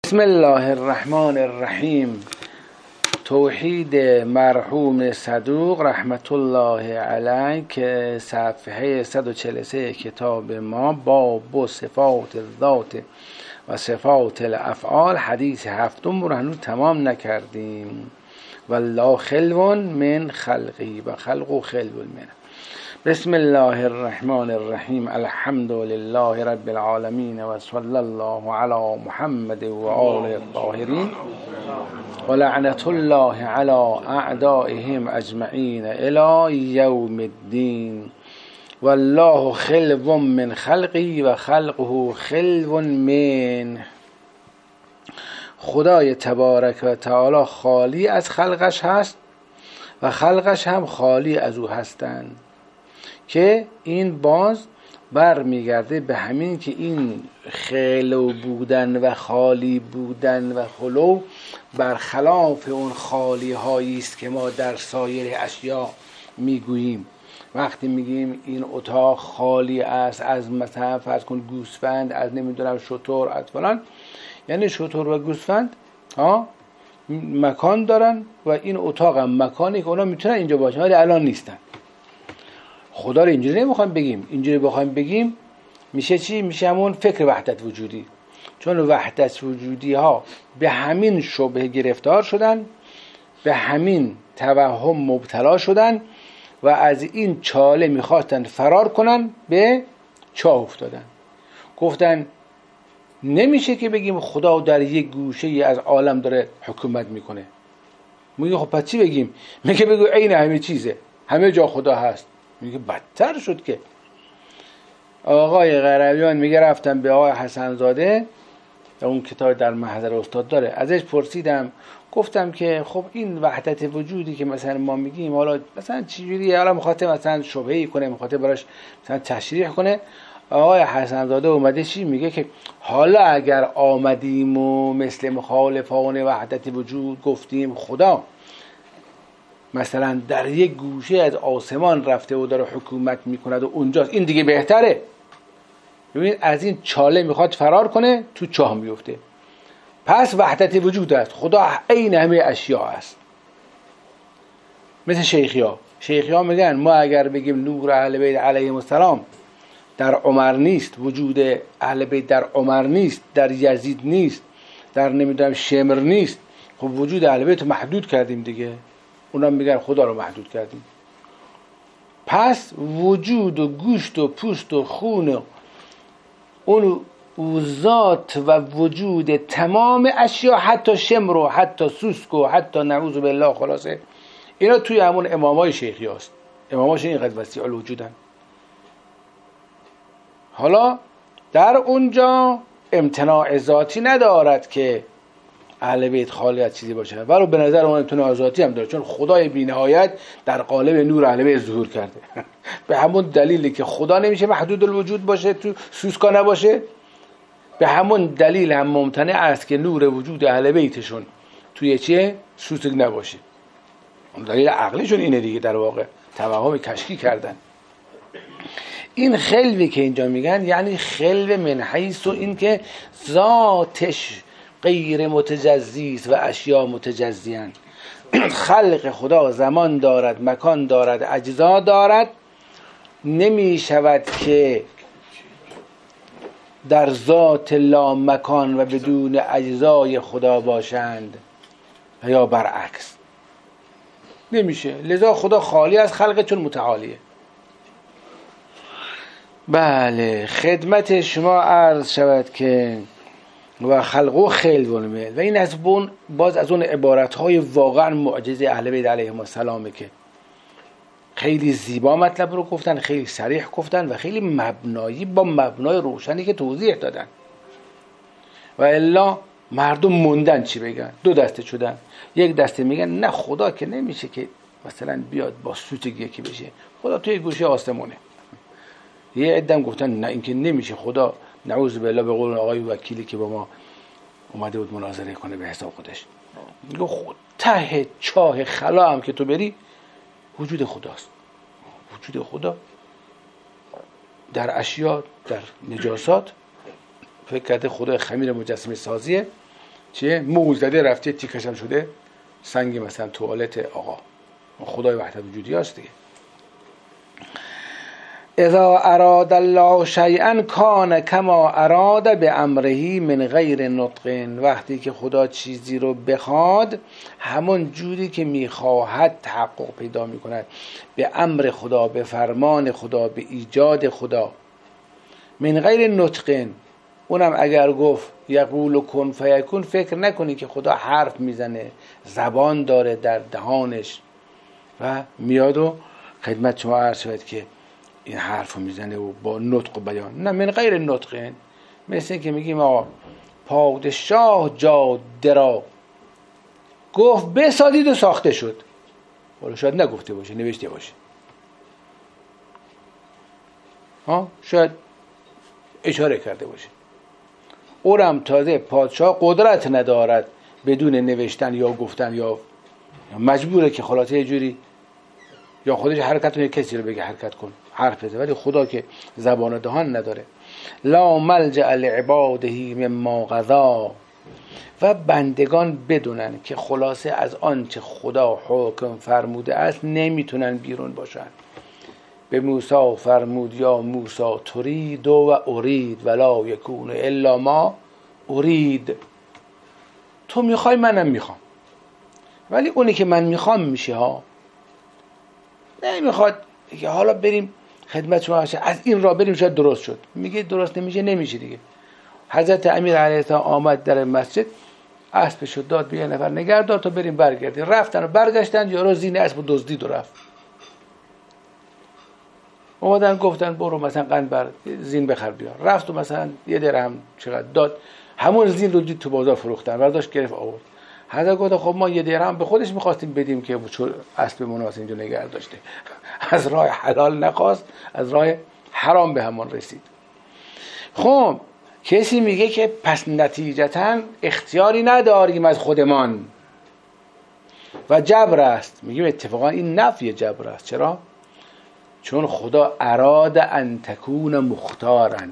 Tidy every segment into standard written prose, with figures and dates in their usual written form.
بسم الله الرحمن الرحیم. توحید مرحوم صدوق رحمت الله علیه که صفحه 143 کتاب ما باب صفات الذات و صفات الافعال حدیث هفتم رو هنوز تمام نکردیم. والله خلو من خلقی و خلق خلو منه. بسم الله الرحمن الرحیم. الحمد لله رب العالمین و صلی الله علی محمد و آله الطاهرین و لعنت الله علی اعدائهم اجمعین الی یوم الدین. والله خلو من خلقی و خلقه خلو من. خدای تبارک و تعالی خالی از خلقش هست و خلقش هم خالی از او هستند، که این باز بر میگرده به همین که این خلو بودن و خالی بودن و خلو برخلاف اون خالی هایی است که ما در سایر اشیاء میگوییم. وقتی میگیم این اتاق خالی است از مثلا فرض کن گوسفند، از نمیدونم شتر، از فلان، یعنی شتر و گوسفند مکان دارن و این اتاق هم مکانی که اونا میتونن اینجا باشن ولی الان نیستن. خدا رو اینجوری نمیخوایم بگیم. اینجوری بخوایم بگیم میشه چی؟ میشه همون فکر وحدت وجودی، چون وحدت وجودی ها به همین شبهه گرفتار شدن، به همین توهم مبتلا شدن و از این چاله میخواستن فرار کنن، به چاه افتادن. گفتن نمیشه که بگیم خدا در یک گوشه ای از عالم داره حکومت میکنه. میگه خب پس چی بگیم؟ میگه بگو عین همه چیزه، همه جا خدا هست. میگه بدتر شد که. آقای غربیان میگه رفتم به آقای حسن زاده، اون کتاب در محضر استاد داره، ازش پرسیدم، گفتم که خب این وحدت وجودی که مثلا ما میگیم حالا مثلا چجوریه؟ حالا میخواد مثلا شبهه‌ای کنه، میخواد براش مثلا تشریح کنه. آقای حسن زاده اومده چی میگه که حالا اگر آمدیم و مثل مخالفان وحدت وجود گفتیم خدا مثلا در یک گوشه از آسمان رفته و داره حکومت میکند و اونجاست، این دیگه بهتره. ببینید از این چاله میخواد فرار کنه، تو چاه میفته. پس وحدت وجود است، خدا عین همه اشیاء است. مثل شیخی ها میگن ما اگر بگیم نور اهل بیت علیهم السلام در عمر نیست، وجود اهل بیت در عمر نیست، در یزید نیست، در نمیدونم شمر نیست، خب وجود اهل بیت محدود کردیم دیگه. اونا میگن خدا رو محدود کردیم. پس وجود و گوشت و پوست و خون و اون ذات و وجود تمام اشیاء، حتی شمر و حتی سوسک و حتی نعوذ بالله، خلاصه اینا توی همون امامای شیخی هست. اماماش اینقدر وسیع الوجودن. حالا در اونجا امتناع ذاتی ندارد که اهل بیت خالی از چیزی باشه، ولی به نظر اون امتناع ذاتی هم داره، چون خدای بی‌نهایت در قالب نور اهل بیت ظهور کرده. به همون دلیلی که خدا نمیشه محدود الوجود باشه، تو سوسکا نباشه، به همون دلیل هم ممتنع است که نور وجود اهل بیتشون توی چیه؟ سوسک نباشه. اون دلیل عقلیشون اینه دیگه، در واقع توهم کشکی کردن. این خلوی که اینجا میگن یعنی خلو من حیث و این که ذاتش غیر متجزی است و اشیاء متجزیان. خلق خدا زمان دارد، مکان دارد، اجزا دارد، نمی شود که در ذات لا مکان و بدون اجزای خدا باشند یا برعکس، نمیشه. لذا خدا خالی از خلق، چون متعالیه. بله، خدمت شما عرض شود که و خلقو خلو من، و این از باز از اون عبارت‌های واقعا معجزه اهل بیت علیهم السلام که خیلی زیبا مطلب رو گفتن، خیلی صریح گفتن و خیلی مبنایی، با مبنای روشنی که توضیح دادن. و الا مردم موندن چی بگن، دو دسته شدن. یک دسته میگن نه خدا که نمیشه که مثلا بیاد با سوتک یکی بشه، خدا توی گوشه آسمونه. یه عده‌ام گفتن نه این که نمیشه، خدا نعوذ بالله، به قول آقای وکیلی که با ما اومده بود مناظره کنه به حساب خودش، میگه خود ته چاه خلا هم که تو بری وجود خداست. وجود خدا در اشیاء، در نجاسات، فکر کرده خدا خمیر مجسمه سازیه چیه؟ مو زده رفته تیکشم شده سنگ مثلا توالت آقا. خدای وحدت وجودی هست دیگه. اذا اراد الله شیئا کان کما اراد بامره من غیر نطق. وقتی که خدا چیزی رو بخواد همون جوری که میخواهد تحقق پیدا میکند، به امر خدا، به فرمان خدا، به ایجاد خدا. من غیر نطق، اونم اگر گفت یقول کن فیکون، فکر نکنی که خدا حرف میزنه، زبان داره در دهانش و میاد و خدمت شما عرض شد که این حرف میزنه و با نطق و بیان. نه، من غیر نطق. مثل این که میگیم آقا پادشاه جاده را گفت بسازید و ساخته شد. ولی شاید نگفته باشه، نوشته باشه. شاید اشاره کرده باشه. اونم تازه پادشاه قدرت ندارد بدون نوشتن یا گفتن، یا مجبوره که خلاصه یه جوری یا خودش حرکت کنه، کسی رو بگه حرکت کن، حرف بزنه. ولی خدا که زبان و دهان نداره. لا ملجأ لعباده مما قضا. و بندگان بدونن که خلاصه از آنچه خدا حکم فرموده است نمیتونن بیرون باشن. به موسی فرمود یا موسی ترید و ارید ولا یکون الا ما ارید. تو میخوای منم میخوام، ولی اونی که من میخوام میشه ها. نمیخواد که حالا بریم خدمت شما از این راه بریم شاید درست شد. میگه درست نمیشه، نمیشه دیگه. حضرت امیر علیه السلام آمد در مسجد، اسبش رو داد به یه نفر نگهدار تا بریم برگردیم. رفتن و برگشتن، یارو زین اسب دزدید و رفت. اومدن گفتن برو مثلا قند بر زین بخر بیار. رفت و مثلا یه درهم چقدر داد، همون زین رو دید تو بازار فروختن، برداشت گرفت آورد. حضرت گفت خب ما یه درهم به خودش می‌خواستیم بدیم که اسب مناسب اینجا نگه داشته. از راه حلال نخواست، از راه حرام به همون رسید. خب کسی میگه که پس نتیجتاً اختیاری نداریم از خودمان و جبر است. میگیم اتفاقا این نفی جبر است. چرا؟ چون خدا اراد ان تکون مختارن.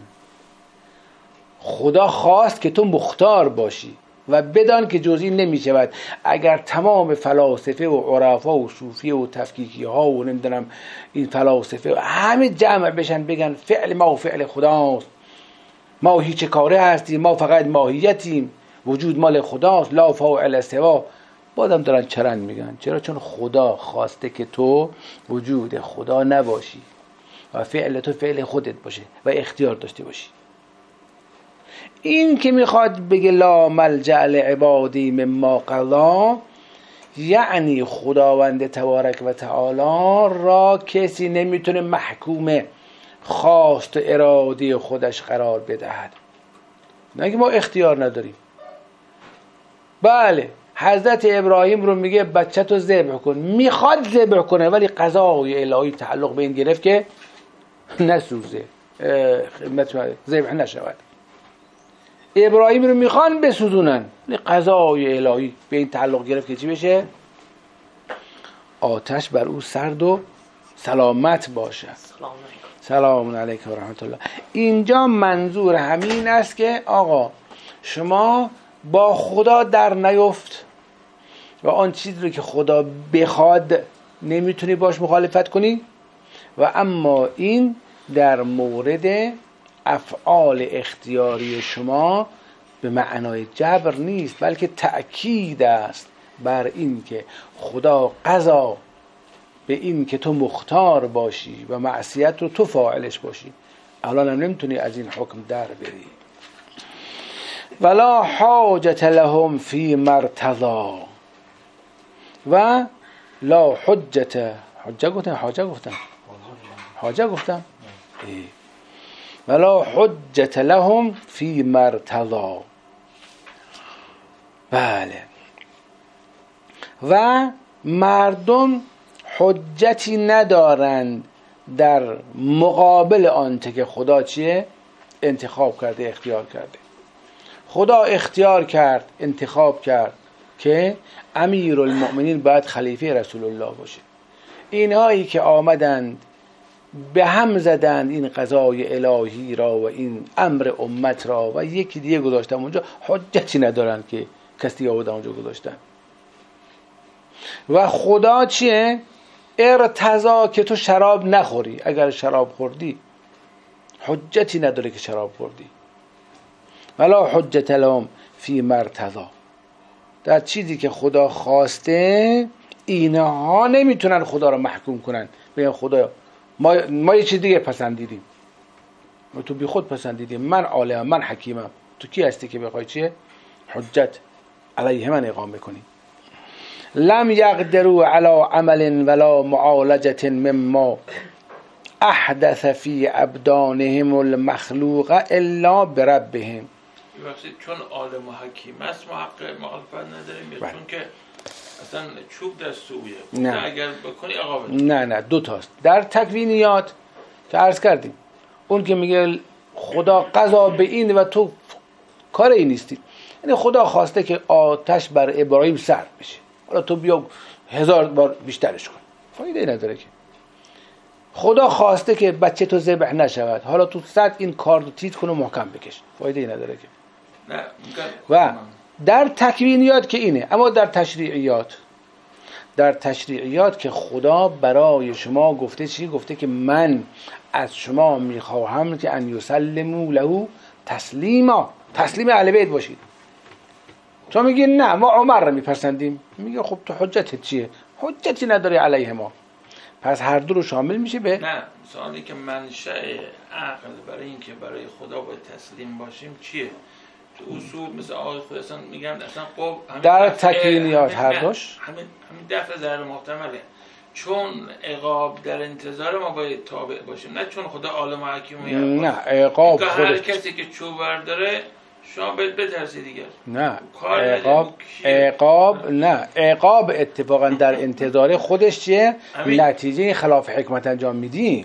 خدا خواست که تو مختار باشی و بدان که جز این نمی شود. اگر تمام فلاسفه و عرفا و صوفیه و تفکیکی ها و نمیدونم این فلاسفه همه جمع بشن بگن فعل ما و فعل خداست، ما هیچ کاره هستیم، ما فقط ماهیتیم، وجود مال خداست، لا فاعل سوا، بازم دارن چرند میگن. چرا؟ چون خدا خواسته که تو وجود خدا نباشی و فعل تو فعل خودت باشه و اختیار داشته باشی. این که میخواد بگه لا ملجأ لعبادی مما قضا، یعنی خداوند تبارک و تعالی را کسی نمیتونه محکوم خواست و اراده خودش قرار بدهد. نگه ما اختیار نداریم. بله حضرت ابراهیم رو میگه بچه تو ذبح کن، میخواد ذبح کنه ولی قضای الهی تعلق به این گرفت که نسوزه، ذبح نشود. ابراهیم رو میخوان بسوزونن ولی قضای الهی به این تعلق گرفت که چی بشه؟ آتش بر او سرد و سلامت باشه. سلام علیکم و رحمت الله. اینجا منظور همین است که آقا شما با خدا در نیفت و آن چیزی رو که خدا بخواد نمیتونی باش مخالفت کنی. و اما این در مورد افعال اختیاری شما به معنای جبر نیست، بلکه تأکید است بر این که خدا قضا به این که تو مختار باشی و معصیت رو تو فاعلش باشی. الان هم نمیتونی از این حکم در بری. ولا حاجت لهم فی مرتضا و لا حجت. حاجه گفتم ولا حجت لهم فی مرتضا. بله، و مردم حجتی ندارند در مقابل آنچه که خدا چیه؟ انتخاب کرده، اختیار کرده. خدا اختیار کرد، انتخاب کرد که امیر المؤمنین باید خلیفه رسول الله باشه. اینهایی که آمدند به هم زدند این قضای الهی را و این امر امت را و یکی دیگه گذاشتن اونجا، حجتی ندارند که کسی آورده اونجا گذاشتن. و خدا چیه؟ ارتضا که تو شراب نخوری. اگر شراب خوردی حجتی نداره که شراب خوردی. ولا حجت لهم فی مرتضا. در چیزی که خدا خواسته اینها نمیتونن خدا رو محکوم کنن، بگن خدا ما یه چیز دیگه پسندیدیم، ما تو بی خود پسندیدیم، من عالمم، من حکیمم، تو کی هستی که بخوای چیه؟ حجت علیه من اقامه کنی. لم یقدروا علی عمل ولا معالجه مما احدث فی ابدانهم المخلوق الا بربهم. چون عالم و حکیم است ما حق مخالفت نداریم یا چون که اصلا چوب دستویه؟ نه اگر بکنی آقا بده. نه دو تاست. در تکوینیات که عرض کردیم اون که میگه خدا قضا به این و تو کار این نیستی، یعنی خدا خواسته که آتش بر ابراهیم سرد بشه، حالا تو بیا 1000 بار بیشترش کن، فایده نداره. که خدا خواسته که بچه تو ذبح نشود، حالا تو 100 این کار رو تیت کن و محکم بکش، فایده نداره. که نه و در تکوینیات که اینه. اما در تشریعیات که خدا برای شما گفته چی؟ گفته که من از شما میخواهم که ان یسلموا له تسلیما، تسلیم اهل بیت باشید. تو میگی نه ما عمر رو میپسندیم، میگه خب تو حجتت چیه؟ حجتی نداری علیه ما. پس هر دو رو شامل میشه به نه. سوالی که منشأ عقل برای این که برای خدا باید تسلیم باشیم چیه؟ تو اصول مثل آقای خود اصلا میگن اصلا در تکوینیات هر دوش همین دفع ضرر محتمله، چون عقاب در انتظار ما باید تابع باشیم، نه چون خدا عالم و حکیم. نه عقاب هر کسی که چوب برداره شما باید بترسی دیگه. نه عقاب اتفاقا در انتظار خودش چیه؟ نتیجه خلاف حکمت انجام میدی.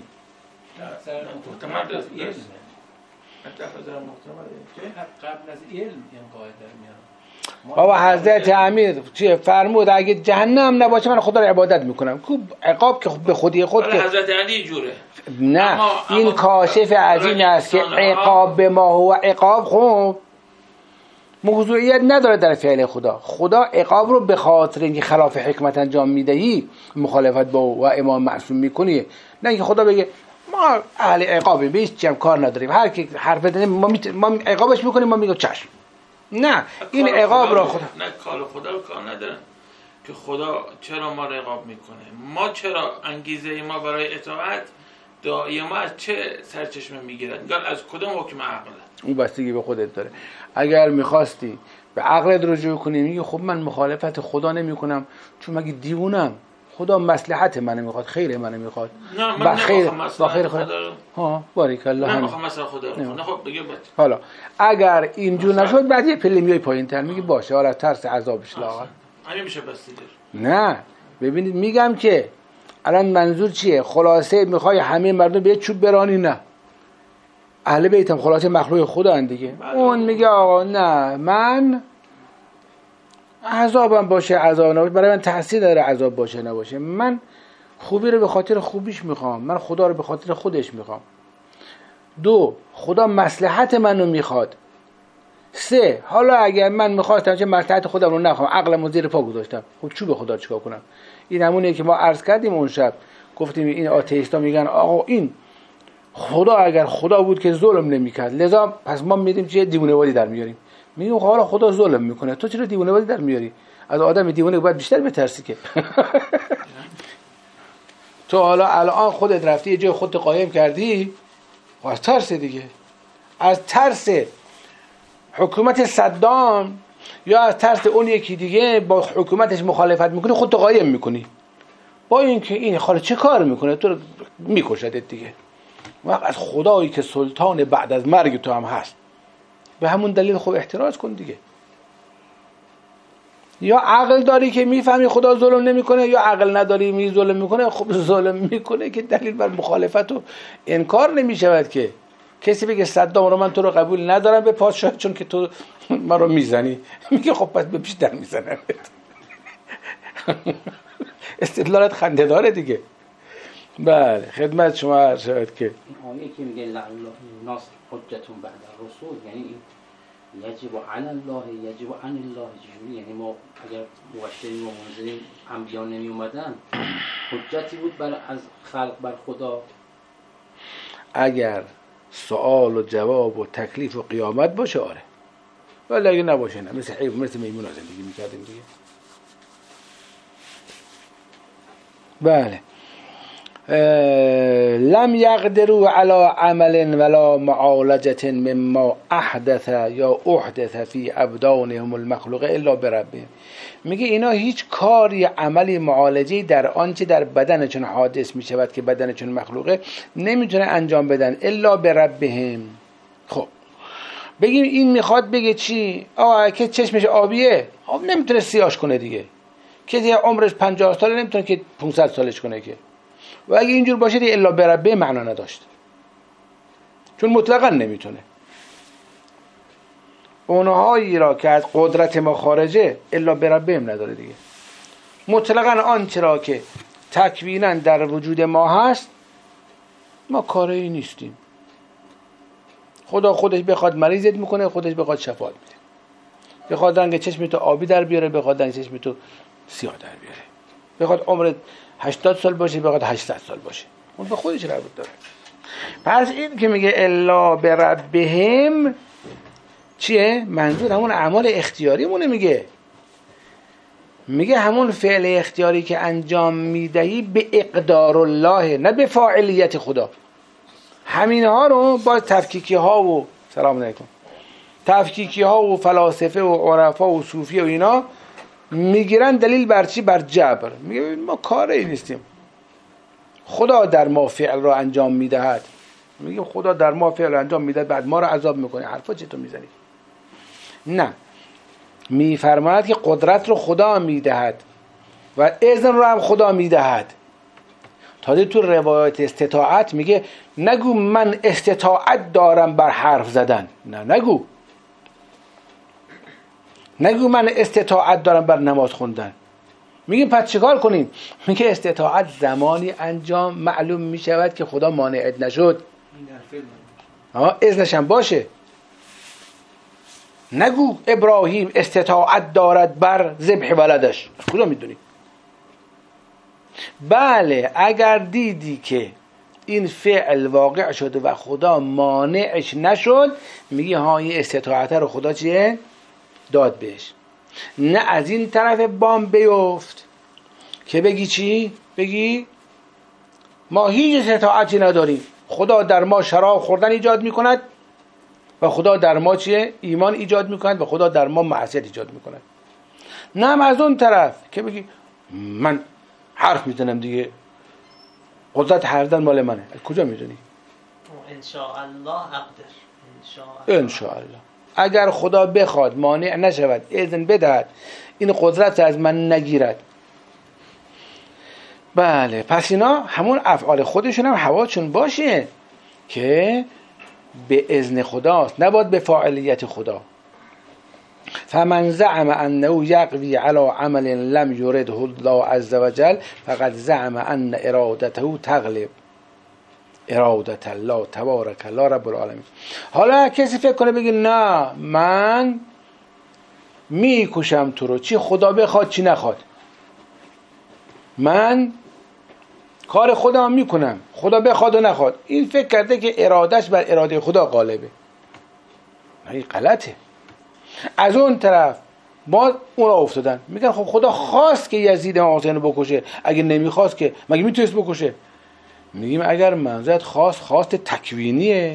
قبل از علم این قاعده میاد. بابا حضرت امیر چیه فرمود اگه جهنم نباشه من خدا رو عبادت میکنم. کو عقاب که به خودی خود که حضرت علی جوره. نه این کاشف از این است که عقاب به ما هو عقاب خب موضوعیت نداره در فعل خدا. خدا عقاب رو به خاطر اینکه خلاف حکمت انجام میدهی مخالفت با و امام معصوم میکنی، نه اینکه خدا بگه ما اهل عقابیم به هیچ چیزی کار نداریم، هر کی حرف بزنه ما عقابش میکنیم، ما میگیم چشم. نه این عقاب را خدا نه کار خدا رو کار ندارن که خدا چرا ما رو عقاب میکنه، ما چرا انگیزه ما برای اطاعت دائما از چه سرچشمه میگیرد، میگن از کدوم حکم عقله. اون بستگی به خودت داره. اگر میخواستی به عقلت رجوع کنی میگی خب من مخالفت خدا نمیکنم چون مگه دیوونم، خدا مصلحت منو میخواد، خیر منو میخواد. نه من با خیر خدا. ها باریک الله. نه میخوام مثلا خدا رو. نه خب بگه بعد. حالا اگر اینجور نشد بعد یه پله میای پایین‌تر میگی باشه حالا ترس عذابش لاغر. همین میشه بستگی. نه ببینید میگم که الان منظور چیه؟ خلاصه میخوای همه مردم به چوب برانی؟ نه اهل بیت هم خلاصه مخلوق خدا ان دیگه. اون میگه آقا نه من عذابم باشه عذاب نباشه برای من تأثیر داره، عذاب باشه نباشه، من خوبی رو به خاطر خوبیش میخوام، من خدا رو به خاطر خودش میخوام. 2 خدا مصلحت منو میخواد. 3 حالا اگر من میخواستم چه مصلحت خودم رو نخوام عقلمو زیر پا گذاشتم، خب چوب خدا چیکار کنم؟ این همونه که ما عرض کردیم اون شب، گفتیم این آتئیستا میگن آقا این خدا اگر خدا بود که ظلم نمیکرد، لذا پس ما میدیم چه دیوونه‌واری در میاریم. میگم حالا خدا ظلم میکنه تو چرا دیوونه‌واری در میاری؟ از آدم دیوونه باید بیشتر بترسی که تو حالا الان خودت رفتی یه جای خودت قایم کردی از ترس دیگه، از ترس حکومت صدام یا از ترس اون یکی دیگه با حکومتش مخالفت میکنی خودت قایم میکنی، با اینکه این حالا چه کار میکنه تو میکشدت دیگه. وقت از خدایی که سلطان بعد از مرگ تو هم هست به همون دلیل خب احتراز کن دیگه. یا عقل داری که میفهمی خدا ظلم نمیکنه، یا عقل نداری می ظلم میکنه. خب ظلم میکنه که دلیل بر مخالفت و انکار نمیشود که کسی بگه صدام رو من تو رو قبول ندارم به پادشاه چون که تو من رو میزنی، میگه خب پس به بیشتر میزنم. استدلالت خنده داره دیگه. بله خدمت شما عرض شود که این آیه که میگه ناس حجتون بعد رسول، یعنی این یجب عن الله یجب عن الله چجوری؟ یعنی ما اگر مبشرین و منذرین انبیا نمی اومدن حجتی بود از خلق بر خدا؟ اگر سوال و جواب و تکلیف و قیامت باشه آره، ولی اگه نباشه نه، مثل حیوان مثل میمون زندگی میکردیم دیگه. بله. لم یقدروا علی عمل ولا معالجة مما احدث یا احدث فی ابدانهم المخلوقه الا بربهم. میگه اینا هیچ کاری، عملی، معالجه‌ای در آنچه در بدنشون حادث میشود که بدنشون مخلوقه نمیتونه انجام بدن الا بربهم. خب بگیم این میخواد بگه چی؟ که چشمش آبیه، آب نمیتونه سیاش کنه دیگه. کسی عمرش 50 ساله نمیتونه که 500 سالش کنه که. و اگه اینجور باشه دیگه الا بربه معنا نداشت، چون مطلقا نمیتونه. اونهایی را که از قدرت ما خارجه الا بربه هم نداره دیگه. مطلقا آنچه را که تکوینا در وجود ما هست ما کاری نیستیم. خدا خودش بخواد مریضت میکنه، خودش بخواد شفاعت میده، بخواد رنگ چشمتو آبی در بیاره، بخواد رنگ چشمتو سیاه در بیاره، بخواد عمرت 80 سال باشه، بخواد 800 سال باشه، اون به خودش ربط داره. پس این که میگه الا بربهم چیه؟ منظور همون اعمال اختیاری مونه. میگه همون فعل اختیاری که انجام میدهی به اقدار الله، نه به فاعلیت خدا. همین ها رو با تفکیکی ها و سلام علیکم تفکیکی ها و فلاسفه و عرفا و صوفیه و اینا میگیرن دلیل بر چی؟ بر جبر. میگه ما کاری نیستیم، خدا در ما فعل را انجام میدهد. میگه خدا در ما فعل را انجام میدهد بعد ما را عذاب میکنه. حرفا چطور میزنی؟ نه، میفرماید که قدرت رو خدا میدهد و اذن رو هم خدا میدهد. تازه تو روایت استطاعت میگه نگو من استطاعت دارم بر حرف زدن، نه نگو من استطاعت دارم بر نماز خوندن. میگه پس چیکار کنیم؟ میگه استطاعت زمانی انجام معلوم میشود که خدا مانعت نشد، اذنش هم باشه. نگو ابراهیم استطاعت دارد بر ذبح ولدش، کجا میدونی؟ بله اگر دیدی که این فعل واقع شده و خدا مانعش نشد، میگی ها این استطاعت رو خدا چیه؟ داد بهش. نه از این طرف بام بیفت که بگی چی؟ بگی ما هیچ استطاعتی نداریم، خدا در ما شراب خوردن ایجاد میکند و خدا در ما چیه؟ ایمان ایجاد میکند و خدا در ما معصیت ایجاد میکند. نه هم از اون طرف که بگی من حرف میزنم دیگه، قدرت حرف زدن مال منه. کجا میدونی؟ انشاءالله اقدر. انشاءالله اگر خدا بخواد مانع نشود، اذن بدهد، این قدرت از من نگیرد. بله پس اینا همون افعال خودشون هم حواسشون باشه که به اذن خداست، نباید به فاعلیت خدا. فمن زعم انه یقوی علی عمل لم یرده الله عز وجل فقد زعم ان ارادته تغلب ارادت الله تبارک الله رب العالمین. حالا کسی فکر کنه بگه نه من میکشم تو رو، چی خدا بخواد چی نخواد، من کار خدا میکنم خدا بخواد و نخواد. این فکر کرده که ارادش بر اراده خدا غالبه. این غلطه. از اون طرف باز اونا افتادن میگن خب خدا خواست که یزید امام حسین رو بکشه، اگه نمیخواست که مگه میتونست بکشه؟ میگیم اگر منظورت خواست تکوینیه،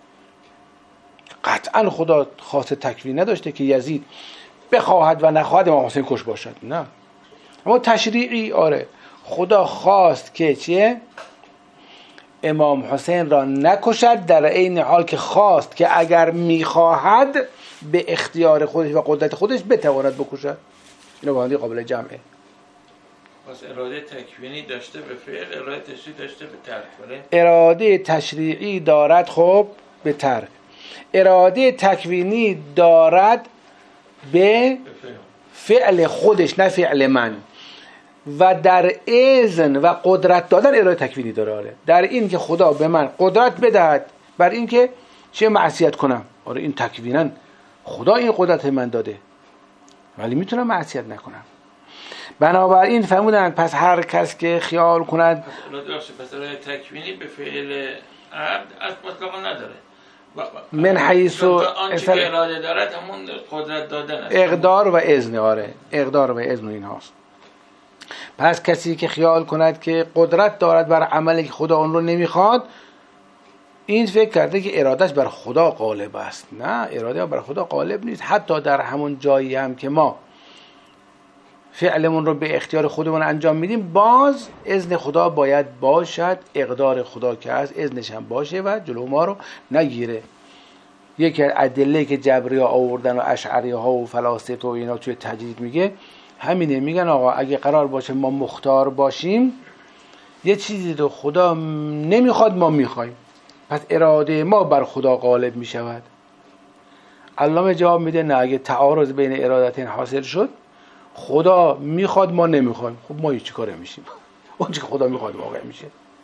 قطعا خدا خواست تکوین نداشته که یزید بخواهد و نخواهد امام حسین کش باشد، نه. اما تشریعی آره خدا خواست که چیه؟ امام حسین را نکشد، در عین حال که خواست که اگر میخواهد به اختیار خودش و قدرت خودش بتواند بکشد. اینو با هم قابل جمعه. پس اراده تکوینی داشته به فعل، اراده تشریعی داشته به ترک. اراده تشریعی دارد خب به ترک، اراده تکوینی دارد به فعل خودش نه فعل من. و در اذن و قدرت دادن اراده تکوینی داره. آره در این که خدا به من قدرت بدهد بر این که چه معصیت کنم، آره این تکوینا خدا این قدرت من داده ولی میتونم معصیت نکنم. بنابراین فرمودن پس هر کس که خیال کند پس تکوینی به فعل عبد از مطلقا نداره، من حیث آنچه که اراده دارد همون قدرت دادن است، اقدار و اذن. آره اقدار و اذن این هاست. پس کسی که خیال کند که قدرت دارد بر عملی که خدا اون رو نمیخواد، این فکر کرده که ارادش بر خدا غالب است. نه، اراده بر خدا غالب نیست. حتی در همون جایی هم که ما فعلمون رو به اختیار خودمون انجام میدیم، باز اذن خدا باید باشد، اقدار خدا که هست اذنش هم باشه و جلو ما رو نگیره. یکی از ادله که جبری ها آوردن و اشعری ها و فلاسفه و اینا توی تجدید میگه همینه. میگن آقا اگه قرار باشه ما مختار باشیم، یه چیزی رو خدا نمیخواد ما میخوایم، پس اراده ما بر خدا غالب میشود. علامه جواب میده نه، اگه تعارض بین ارادتین حاصل شد، خدا میخواد ما نمیخوایم، خب ما چی کاره میشیم؟ اون چی که خدا میخواد واقع میشه.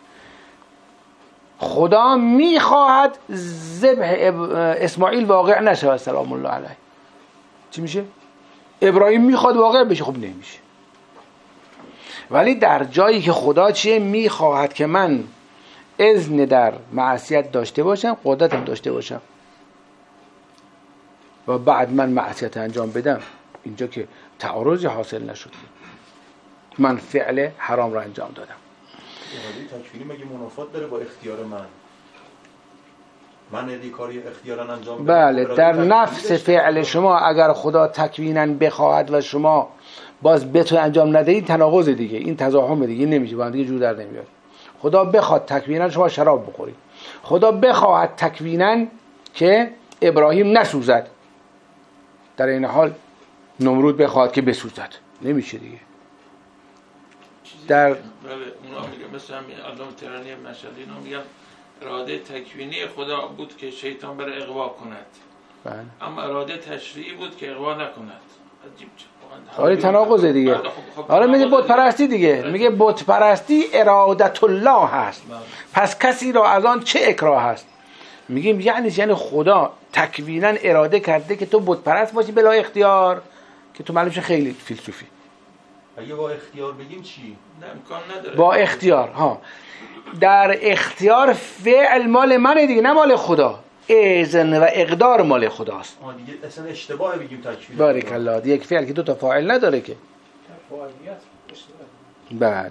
خدا میخواهد ذبح اسماعیل واقع نشه سلام الله علیه، چی میشه؟ ابراهیم میخواد واقع بشه، خب نمیشه. ولی در جایی که خدا چیه میخواهد که من اذن در معصیت داشته باشم، قدرتم داشته باشم و بعد من معصیت انجام بدم، اینجا که تعارض حاصل نشد، من فعل حرام را انجام دادم. اراده تکوینی مگه منافات داره با اختیار من یه کاری اختیارا انجام بدم؟ بله، در نفس فعل شما اگر خدا تکوینا بخواهد و شما باز بتونید انجام ندهید، تناقض دیگه، این تزاحم دیگه نمیشه، با هم دیگه جور در نمیاد. خدا بخواد تکوینا شما شراب بخورید، خدا بخواهد تکوینا که ابراهیم نسوزد، در این حال نمرود بخواد که بسوزد، نمیشه دیگه. در بله اونا میگه مثلا علامه تهرانی مشهدی اینا میگن اراده تکوینی خدا بود که شیطان بر اغوا کند، بله. اما اراده تشریعی بود که اغوا نکند. عجیب چه. آره تناقض دیگه. آره میگه بت پرستی دیگه، میگه بت پرستی ارادت الله هست، پس کسی را از آن چه اکراه هست؟ میگیم یعنی خدا تکوینا اراده کرده که تو بت پرست باشی بلا اختیار، که تو معلومش خیلی فیلسوفی. اگه با اختیار بگیم چی؟ نه امکان نداره. با اختیار ها، در اختیار فعل مال منه دیگه، نه مال خدا. اذن و اقدار مال خداست. دیگه اصلا اشتباهه بگیم تکوین. بارک الله. یک فعل که دو تا فاعل نداره که. بله.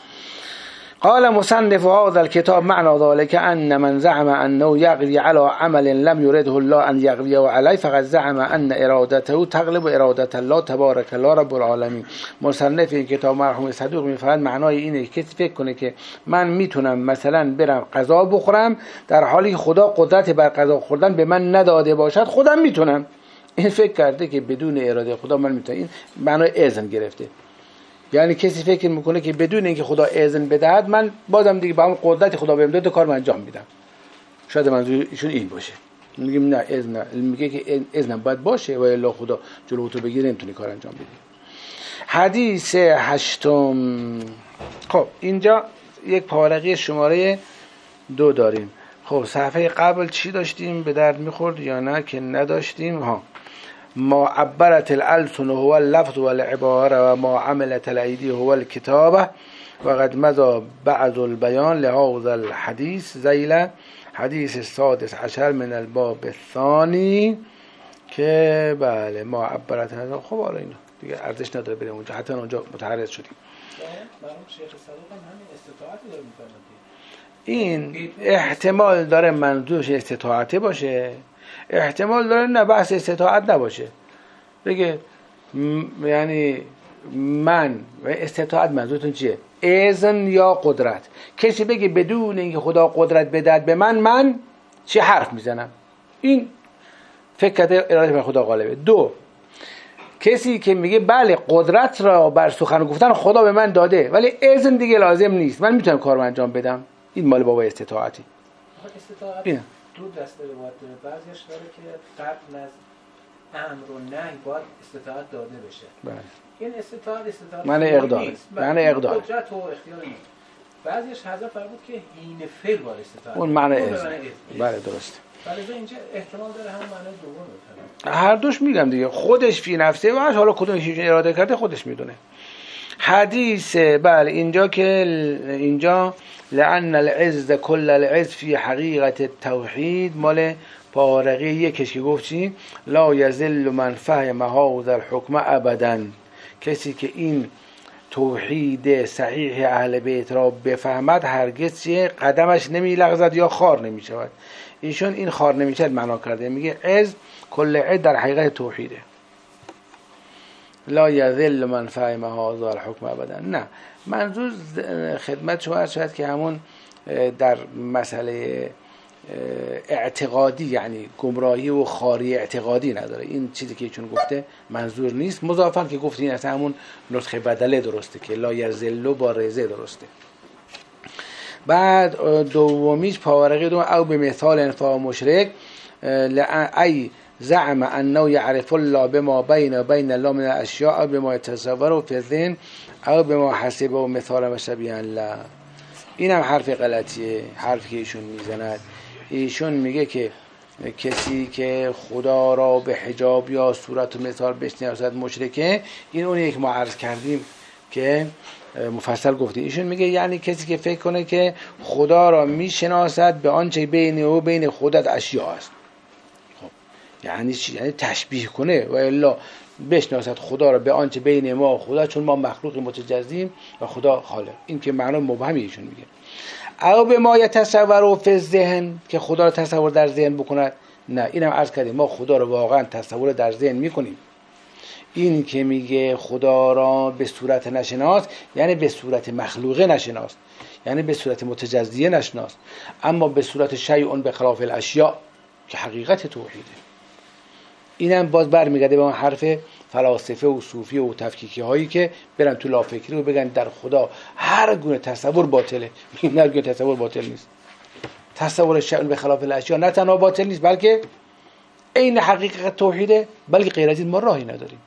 قال مصنف هذا الكتاب معنى ذلك أن من زعم أنه يغوي على عمل لم يرده الله أن يغوي عليه فقد زعم أن إرادته تغلب إرادة الله تبارك الله رب العالمین. مصنف این کتاب مرحوم صدوق میفرماید معنای اینه که کسی فکر کنه که من میتونم مثلا برم غذا بخورم در حالی که خدا قدرت بر غذا خوردن به من نداده باشد، خودم میتونم. این فکر کرده که بدون اراده خدا من میتونم. این معنای اذن گرفته. یعنی کسی فکر میکنه که بدون اینکه خدا اذن بدهد من بازم دیگه با اون قدرت خدا بهم داده کار من انجام میدم. شاید منظور ایشون این باشه. میگیم نه اذن، میگه که اذن باید باشه و الا خدا جلو تو بگیره نمیتونی کار انجام بدی. حدیث هشتم. خب اینجا یک پارقی شماره 2 داریم. خب صفحه قبل چی داشتیم؟ به درد میخورد یا نه که نداشتیم؟ ها، ما عبرت الألسن هو اللفظ والعبارة وما عملت الأيدي هو الكتابة وقد مضى بعض البيان لهذا الحديث ذيل حديث السادس عشر من الباب الثاني که بله ما عبرت. خب حالا اینا دیگه ارزش نداره بریم اونجا، حتی اونجا متعرض شدیم. شیخ صدوق هم همین استطاعتی داره می‌فرماید. این احتمال داره منظورش استطاعته باشه، احتمال داره نه بحث استطاعت نباشه. بگه یعنی من و استطاعت منظورتون چیه؟ اذن یا قدرت. کسی بگه بدون اینکه خدا قدرت بدهد به من چه حرف میزنم؟ این فکر کرده اراده به خدا غالبه. 2 کسی که میگه بله قدرت را بر سخن گفتن خدا به من داده ولی اذن دیگه لازم نیست، من میتونم کارو انجام بدم، این مال بابا استطاعتی. استطاعت اینه. دو دسته روایت داره. بعضیش داره که قبل از امر و نهی باید استطاعت داده بشه. بله. این استطاعت معنی اقدار. معنی اقدار. قدرت و اختیار نیست. بعضیش حذف فرمود که حین فعل باید استطاعت. اون معنی اذن. بله درست. ولی اینجا احتمال داره هم معنی دوم بکنه. هر دوش میگم دیگه، خودش فی نفسه و حالا کدومش اراده کرده خودش میدونه. حدیث بله اینجا که اینجا لأن العز کل العز فی حقیقت التوحید مال پارقی یکش که گفت چی؟ لا یذل من فهم هذا الحکم ابدا. کسی که این توحید صحیح اهل بیت را بفهمد هرگز چیه؟ قدمش نمی لغزد یا خار نمی شود. ایشون این خار نمی شود معنا کرده، میگه عز کل عز در حقیقت توحیده. لا یذل من فهم هذا الحکم ابدا. نه، منظور خدمت شما شاید که همون در مسئله اعتقادی یعنی گمراهی و خاری اعتقادی نداره. این چیزی که چون گفته منظور نیست. مضافاً که گفته این اصلا همون نسخه بدله درسته که لا یذل با رزه درسته. بعد دومیش پاورقی دوم او به مثال انفاع مشرک ای زعم انه یعرف الله بما بین الله من الاشیاء او بما يتصور فی الذهن او بما حسبه و مثال و شبیه الله. این هم حرف غلطیه، حرفی که ایشون میزند. ایشون میگه که کسی که خدا را به حجاب یا صورت و مثال بشناسد مشرکه. این اون یک ما عرض کردیم که مفصل گفته. ایشون میگه یعنی کسی که فکر کنه که خدا را میشناسد به آنچه بین او بین خودت اشیاء است. خب یعنی چی؟ یعنی تشبیه کنه و الا بشناسد خدا را به آنچه بین ما و خدا، چون ما مخلوق متجزیم و خدا خالق. این که معنا مبهمی ایشون میگه. او به ما یتصور فی الذهن که خدا را تصور در ذهن بکند. نه، اینم عرض کردیم ما خدا را واقعا تصور در ذهن میکنیم. این که میگه خدا را به صورت نشناس یعنی به صورت مخلوقه نشناس، یعنی به صورت متجزیه نشناس، اما به صورت شیء به خلاف الاشیاء که حقیقت توحیده. اینم باز برمیگرده به اون حرف فلاسفه و صوفی و تفکیکی هایی که برن تو لافکری و بگن در خدا هر گونه تصور باطله. این هر گونه تصور باطل نیست. تصور شیء به خلاف الاشیاء نه تنها باطل نیست بلکه عین حقیقت توحیده، بلکه غیر از این ما راهی نداریم.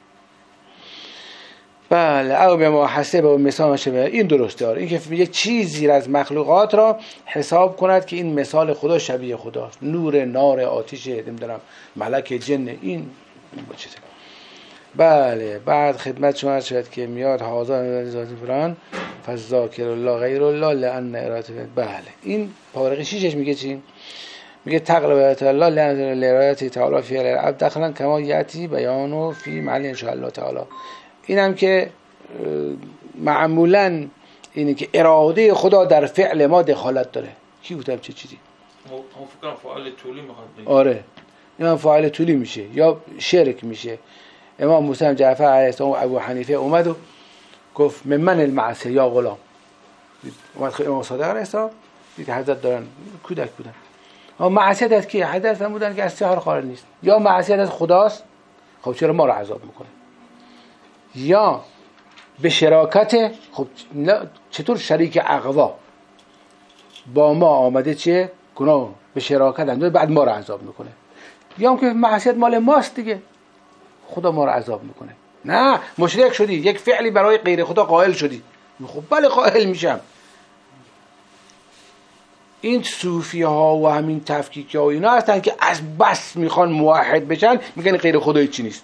بله او به ما حسب و مثال شبه این درسته. این که یک چیزی از مخلوقات را حساب کند که این مثال خدا شبیه خداست، نور، نار، آتش، نمیدونم ملک، جن، این چیزه. بله بعد خدمت شما شد که میاد حاضر ذات فران فذاکر الله غیر الله لان اراده. بله این پارق شیشش میگه چی؟ میگه تقربت الله لان اراده تعالی فی العبد دخلا کما یاتی بیانو فی محل ان شاء الله تعالی. اینم که معمولا اینه که اراده خدا در فعل ما دخالت داره. کی گفتم چه چیزی؟ اون فکرم فاعل طولی میخواد بگه. آره این فاعل طولی میشه یا شرک میشه. امام موسی جعفر علیه السلام و ابو حنیفه اومد و گفت من المعصیه یا غلام. اومد خیلی امام صادق علیه السلام دید حضرت دارن کودک بودن. اما معصیت از کی؟ حضرت هم بودن که از سحر خارج نیست. یا معصیت از خداست، خب چرا ما رو عذاب میکنه؟ یا به شراکت، خب چطور شریک اقوا با ما آمده چیه؟ گناه به شراکت اندازه بعد ما رو عذاب میکنه. یا هم که معصیت مال ماست دیگه، خدا ما رو عذاب میکنه. نه مشرک شدی، یک فعلی برای غیر خدا قائل شدی. خب بله قائل میشم. این صوفی ها و همین تفکیکی ها اینا هستن که از بس میخوان موحد بشن میگن غیر خدا هیچی نیست.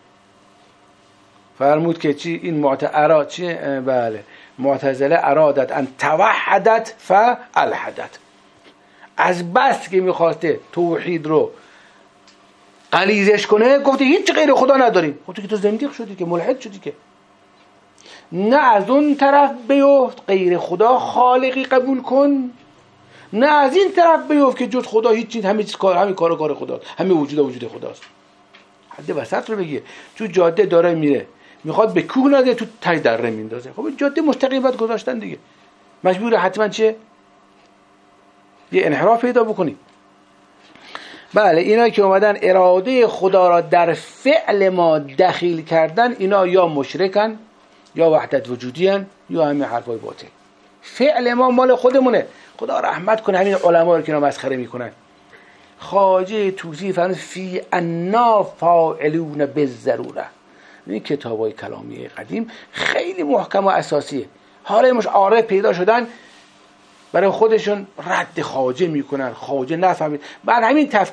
فرمود که چی این بله معتزله ارادت ان توحدت فالحدت. از بس که میخواسته توحید رو غلیظش کنه گفته هیچ غیر خدا نداریم. خب تو که تو زندیق شدی که ملحد شدی که. نه از اون طرف بیفت غیر خدا خالقی قبول کن، نه از این طرف بیفت که جز خدا هیچ چیز، همه چیز کار خداست، همه وجود خداست. حد وسط رو بگیه. تو جاده داره میره میخواد به کوه نده، تو تای دره میندازه. خب جاده مستقیم باید گذاشتن دیگه، مجبوره حتما چه یه انحراف پیدا بکنی. بله اینا که اومدن اراده خدا را در فعل ما دخیل کردن، اینا یا مشرکن یا وحدت وجودیان یا همین حرفای باطل. فعل ما مال خودمونه. خدا رحمت کنه همین علما رو که اینا مسخره میکنن. خواجه طوسی فرمود فی انا فاعلون بالضروره. این کتابای کلامی قدیم خیلی محکم و اساسیه. حالا مش عارف پیدا شدن برای خودشون رد خواجه میکنن، خواجه نفهمید. بعد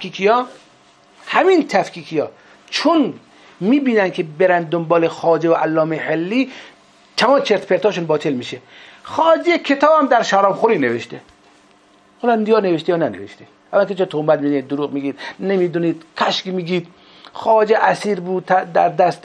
همین تفکیکی ها چون میبینن که برن دنبال خواجه و علامه حلی، تمام چرت پرتاشون باطل میشه. خواجه کتاب هم در شرابخوری نوشته، حالا یا نوشته یا ننوشته، اول که چه تهمت میگید، دروغ میگید، نمیدونید، کشک میگید. خواجه اسیر بود در دست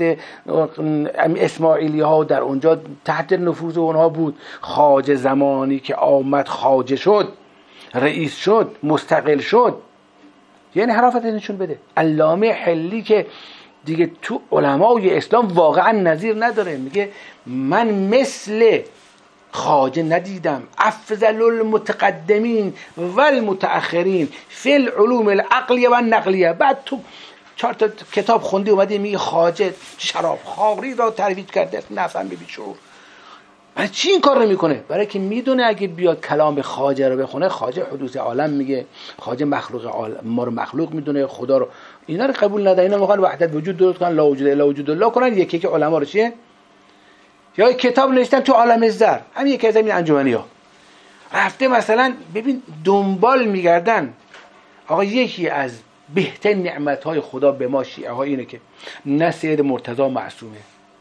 اسماعیلی ها، در اونجا تحت نفوذ اونها بود. خواجه زمانی که آمد خواجه شد، رئیس شد، مستقل شد، یعنی حرافت نشون بده. علامه حلی که دیگه تو علمای اسلام واقعا نظیر نداره، میگه من مثل خواجه ندیدم، افضل المتقدمین و المتأخرین فی العلوم العقلیه و النقلیه. بعد تو 4 تا کتاب خوندی اومدی میگه خواجه شرابخواری را ترویج کرده، نفهم ببین شعور. برای چی این کار رو میکنه؟ برای که میدونه اگه بیاد کلام خواجه رو بخونه، خواجه حدوث عالم میگه، خواجه مخلوق عالم، ما رو مخلوق میدونه، خدا رو، اینا رو قبول نداره. اینا میخوان وحدت وجود درست کنن، لا وجود الا وجود الله کنن. یکی که علما رو چیه؟ یا کتاب نوشتن تو عالم زر، همین یکی از این انجمنی‌ها رفته مثلا ببین دنبال میگردن. آقا یکی از بهترین نعمت‌های خدا به ما شیعه ها اینه که نه سید مرتضی معصومه،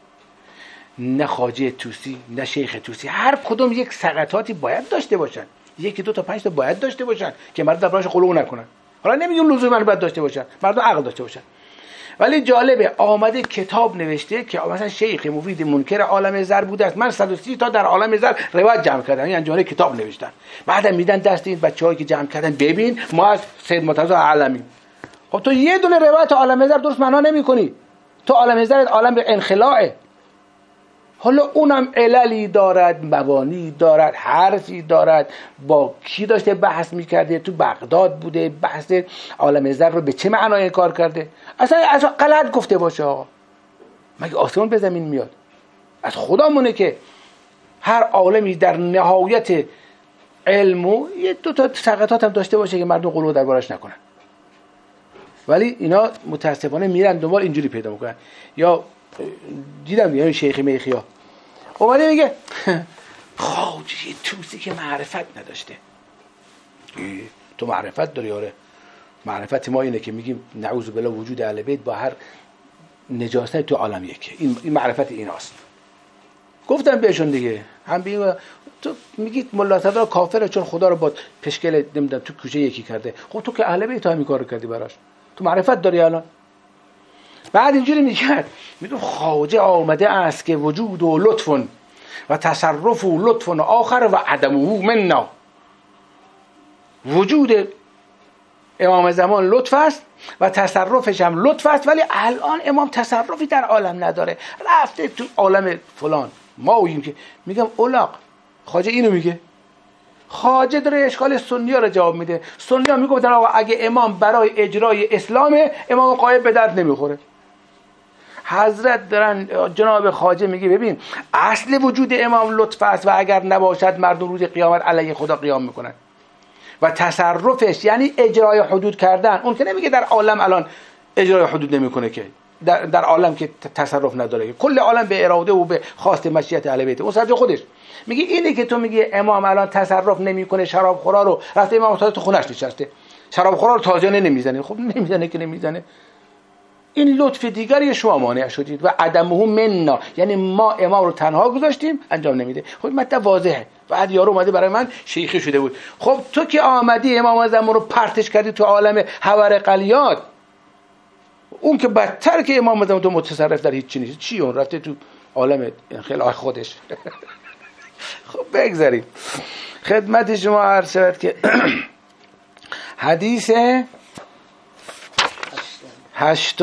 نه خواجه طوسی، نه شیخ طوسی، هر کدوم یک سقطاتی باید داشته باشن، 1 2 تا 5 تا باید داشته باشن که مردم براش غلو نکنن. حالا نمیگم لزوما باید داشته باشن، مردم عقل داشته باشن. ولی جالبه آمده کتاب نوشته که مثلا شیخ مفید منکر عالم زر بوده است، من 130 تا در عالم زر روایت جمع کردم، این انجمن کتاب نوشتن، بعدم میدن دست این بچه‌هایی که جمع کردن، ببین ما از سید مرتضی اعلمیم. خب تو یه دونه روایت عالم زر درست معنا نمی‌کنی، تو عالم زر عالم به انخلاعه. حالا اونم عللی دارد، مبانی دارد، حرفی دارد، با کی داشته بحث میکرده، تو بغداد بوده، بحث عالم زر رو به چه معنای کار کرده، اصلا غلط گفته باشه. آقا مگه آسمان به زمین میاد؟ از خدا مونه که هر عالمی در نهایت علم و 1 2 تا سقطات هم داشته باشه که مردم غلو دربارش نکنن. ولی اینا متاسفانه میرن دنبال اینجوری پیدا میکنن. یا دیدم یه شیخ میخیا اومده میگه خواجه طوسی که معرفت نداشته. تو معرفت داری؟ آره، معرفت ما اینه که میگیم نعوذ بالله وجود اهل بیت با هر نجاست تو عالم یکه. این معرفت ایناست. گفتم بهشون دیگه، هم بگیم تو میگید ملا صدرا کافره چون خدا رو با پشکل نمیدونم تو کوچه یکی کرده. خب تو که اهل بیت همین کارو کردی براش، تو معرفت داری الان. بعد اینجوری میگه خواجه آمده است که وجود و لطف و تصرف و لطف و آخر و عدمه منا. وجود امام زمان لطف است و تصرفش هم لطف است، ولی الان امام تصرفی در عالم نداره، رفته تو عالم فلان. ما اوییم که میگم اولاق خواجه اینو میگه. خواجه داره اشکال سنی‌ها رو جواب میده. سنی‌ها میگفتن آقا اگه امام برای اجرای اسلامه، امام غایب به درد نمیخوره. حضرت دارن جناب خواجه میگه ببین اصل وجود امام لطف است و اگر نباشد مردم روز قیامت علیه خدا قیام میکنن. و تصرفش یعنی اجرای حدود کردن. اون که نمیگه در عالم الان اجرای حدود نمیکنه، که در عالم که تصرف نداره، که کل عالم به اراده و به خواست مشیت اهل بیت. اون سرجا خودش میگه اینه که تو میگی امام الان تصرف نمیکنه، شراب خورا رو رفته امام تو خونش نشسته، شراب خورا رو تازیانه نمیزنه. خب نمیزنه که نمیزنه، این لطف دیگری شما مانع شدید. و عدمه منا، یعنی ما امام رو تنها گذاشتیم انجام نمیده. خب مطلب واضحه. بعد یارو اومده برای من شیخی شده بود. خب تو که آمدی امام زمان رو پرتش کردی تو عالم حور قلیات، اون که بدتر که امام زمان تو متصرف در هیچ چی نیست. چی اون رفته تو عالم انخلاع خودش. خب بگذاریم خدمت شما عرض شود که حدیث 8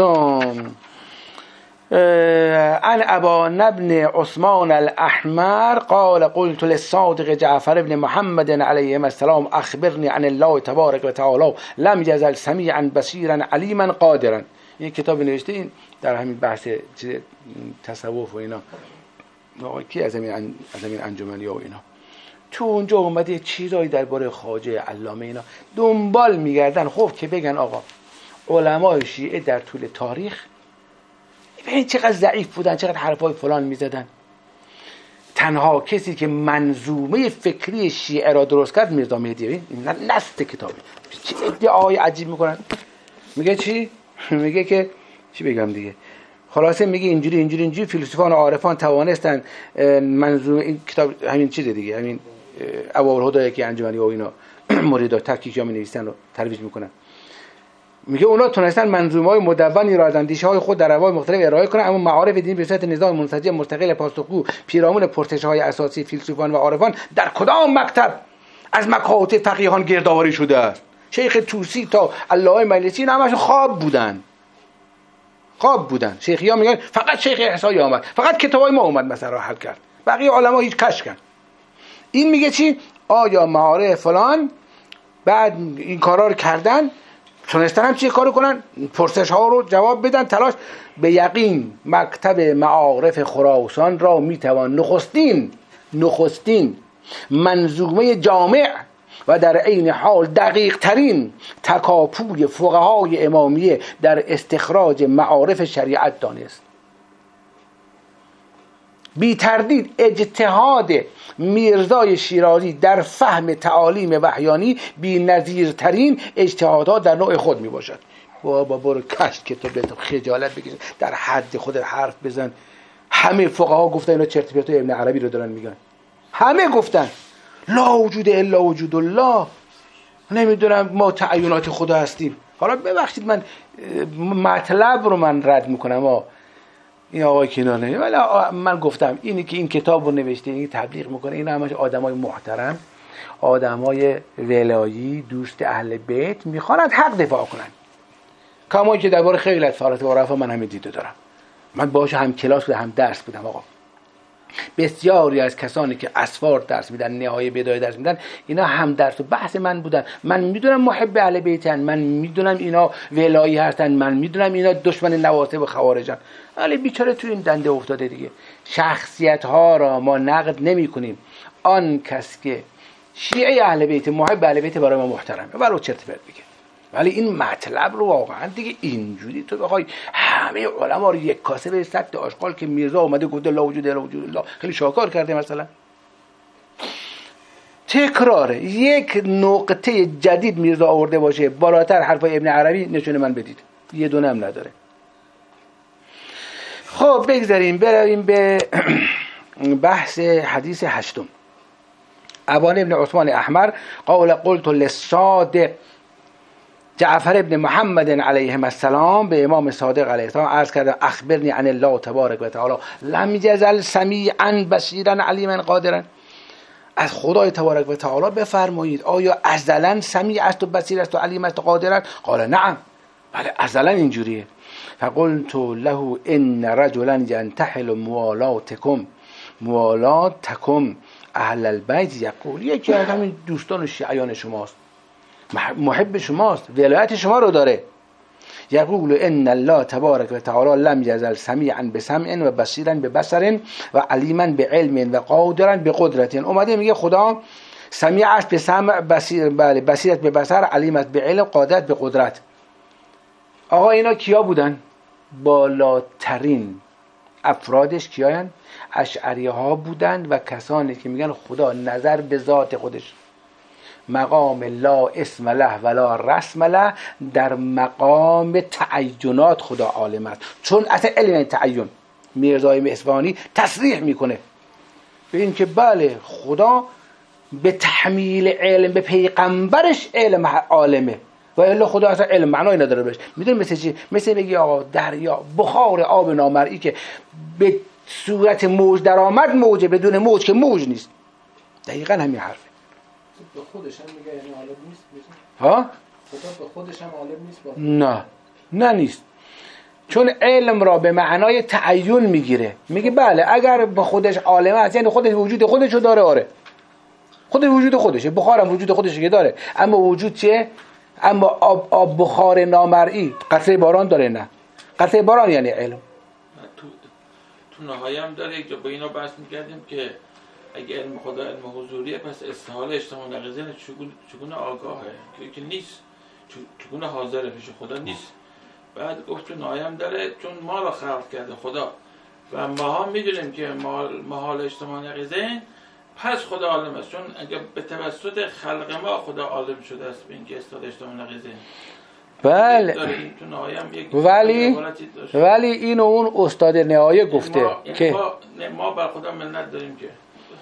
عن ابان بن عثمان الاحمر قال قلت للصادق جعفر بن محمد علیه السلام اخبرنی عن الله تبارک و تعالی لم یزل سمیعا بصیرا علیما قادرا. این کتاب نوشته این در همین بحث تصوف و اینا، کی از همین انجمنی ها و اینا، تو اونجا اومده چیزایی درباره خواجه علامه اینا دنبال میگردن. خب که بگن آقا علمای شیعه در طول تاریخ ببین چقدر ضعیف بودن، چقدر حرفای فلان میزدن. تنها کسی که منظومه فکری شیعه را درست کرد میرزا مهدی. این نست کتابه. چه ادعای عجیب میکنن. میگه چی؟ میگه که چی بگم دیگه، خلاصه میگه اینجوری فیلسوفان و عارفان توانستن منظومه، این کتاب همین چیزه دیگه، همین اوائل الهدایه که انجمنی و اینا مریدا تحقیقا می‌نویسن و ترویج میکنن. میگه اونا تونستن منظومه‌های مدونی را از اندیشه‌های خود در انواع مختلف ارائه کنن، اما معارف دین به صورت نظام منسجم مستقل پاسخگو پیرامون پرسش‌های اساسی فیلسوفان و عارفان در کدام مکتب از مکاتب فقیهان گردآوری شده است. شیخ طوسی تا علامه مجلسی همشون خواب بودن. شیخی‌ها میگن فقط شیخ احصایی آمد، فقط کتابای ما اومد مثلا حل کرد، بقیه علما هیچ کش کردن. این میگه چی؟ آیا معارف فلان بعد این کارا رو کردن، تونستن هم چه کارو کنن؟ پرسش ها رو جواب بدن، تلاش. به یقین مکتب معارف خراسان را میتوان نخستین منظومه جامع و در عین حال دقیق ترین تکاپوی فقهای امامیه در استخراج معارف شریعت دانست. بی تردید اجتهاد میرزای شیرازی در فهم تعالیم وحیانی بی نظیرترین اجتهادات در نوع خود می باشد. بابا برو کشت کتاب بهت خجالت بکش، در حد خود حرف بزن. همه فقها گفتن اینا چرت و پرت ابن عربی رو دارن میگن، همه گفتن لا وجود الا وجود الله، نمیدونم ما تعینات خدا هستیم. حالا ببخشید من مطلب رو من رد میکنم، این آقای کنانه، ولی من گفتم اینی که این کتاب رو نوشته، این تبلیغ میکنه، اینا همش آدمای محترم، آدمای ولایی، دوست اهل بیت، میخوان حق دفاع کنن. کما که درباره خیلی از فعالات و عرفا من همین دیده دارم. من باهاش هم کلاس بودم، هم درس بودم. آقا بسیاری از کسانی که اسفار درس میدن، نهایه بدایه درس میدن، اینا هم درس و بحث من بودن. من میدونم محب اهل بیتن، من میدونم اینا ولایی هستن، من میدونم اینا دشمن نواصب و خوارجن، ولی بیچاره تو این دنده افتاده دیگه. شخصیت ها را ما نقد نمی کنیم. آن کس که شیعه اهل بیت، محب اهل بیت، برای ما محترمه، ولو چرت پرت بگه. ولی این مطلب رو واقعا دیگه اینجوری تو بخوای همه علما رو یک کاسه به سطح آشغال که میرزا اومده گفته لا وجود الا وجود الله، خیلی شاکار کرده مثلا. تکرار یک نقطه جدید میرزا آورده باشه بالاتر حرفای ابن عربی، نشونه من بدید. یه دونه هم نداره. خب بگذاریم برویم به بحث حدیث هشتم. ابان ابن عثمان احمر قلت للصادق جعفر ابن محمد علیه السلام به امام صادق علیه السلام عرض کردم اخبرنی عن الله تبارک و تعالی لم یزل سمیعا بصیرا علیما قادرا. از خدای تبارک و تعالی بفرمایید آیا ازلا سمیع است و بصیر است و علیم است و قادر است؟ قال نعم، بله ازلا اینجوریه. فقلت له ان رجلا ينتحل موالاتكم اهل البیت یقول، یکی از همین دوستان و شیعیان شماست، محب شماست، ولایت شما رو داره. یقول ان الله تبارک و تعالی لم یزل سمیعا بسمع و بصیرا ببصر و علیما بعلم و قادرا بقدرت. اومده میگه خدا سمیع است به سمع، بله بصیر است به بصر، علیم است به علم، قادر است به قدرت. آقا اینا کیا بودن؟ بالاترین افرادش کیاین؟ اشعریه ها بودن و کسانی که میگن خدا نظر به ذات خودش، مقام لا اسم له ولا رسم له، در مقام تعینات خدا عالم است. چون اصلا علم تعین میرزای اصفهانی تصریح میکنه به این که بله خدا به تحمیل علم به پیغمبرش علم عالمه و الا خدا اصلا علم معنایی نداره بهش. میدونی مثل چی؟ مثل بگی آقا دریا بخار آب نامرئی که به صورت موج در آمد موجه، بدون موج که موج نیست. دقیقا همین حرفه. به خودش هم میگه یعنی عالم نیست؟ ها؟ خدا به خودش هم عالم نیست؟ نه نیست. چون علم را به معنای تعین میگیره. میگه بله اگر به خودش عالم است یعنی خودش وجود خودشو داره. آره خودش وجود خودشه، بخارم وجود خودشه که داره، اما وجود چیه؟ اما آب بخار نامرئی قطره باران داره؟ نه، قطره باران یعنی علم. تو نهایه هم داره که با اینا بحث میکردیم که اگه علم خدا علم حضوریه پس استحاله اجتماع نقیزه چگونه آگاهه که نیست، چگونه حاضره پیش خدا نیست. بعد گفت تو نهایه هم داره چون ما را خلق کرده خدا، و ماها میدونیم که محال اجتماع نقیضین، پس خدا عالم است، چون اگر به توسط خلق ما خدا عالم شده است به اینکه استاد اجتماع نقیضین. بله ولی اینو اون استاد نهایه گفته که ما بر خدا منت داریم که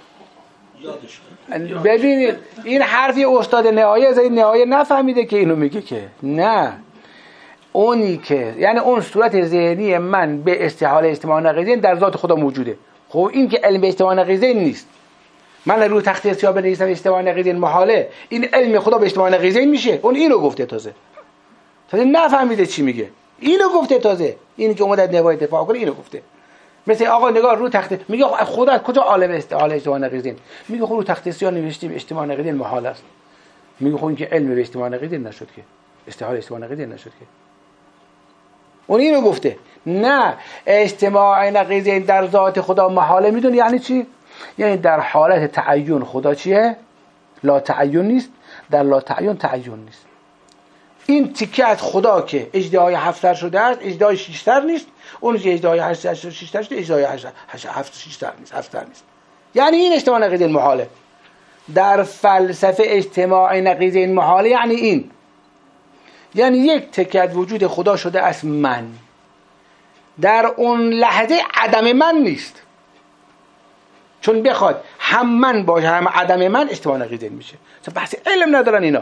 ببینید این حرفی استاد نهایه از این نهایه نفهمیده که اینو میگه که نه، اونی که یعنی اون صورت ذهنی من به استحاله اجتماع نقیضین در ذات خدا موجوده. خب این که علم به اجتماع نقیضین نیست، من روی تخت سیاه بنویسم اجتماع نقیضین محاله، این علم خدا به اجتماع نقیضین میشه. اون اینو گفته تازه نفهمیده چی میگه، اینو گفته تازه، این که اومد نوای دفاع کنه اینو گفته. مثل آقا نگاه رو تخت میگه خدا از کجا عالم استحاله اجتماع نقیضین؟ میگه خب رو تخت سیاه نوشتیم اجتماع نقیضین محال است. میگه خب این که علم به اجتماع نقیضین نشد که، استحاله اجتماع نقیضین نشد که. اون اینو گفته نه، اجتماع نقیضین در ذات خدا محاله. میدونی یعنی چی؟ یعنی در حالت تعین خدا چیه؟ لا تعین نیست، در لا تعین تعین نیست. این تیکه از خدا که اجدهای 7 سر شده است اجدهای 6 سر نیست، اون که اجدهای 8 سر 6 سر شده اجدهای 7 6 سر نیست، 7 سر نیست. یعنی این اجتماع نقیضین محاله. در فلسفه اجتماع نقیضین محاله یعنی این، یعنی یک تیکه از وجود خدا شده است من، در اون لحظه عدم من نیست، چون بخواد هم من باشه هم عدم من اجتماع نقیضین میشه. بحث علم ندارن اینا.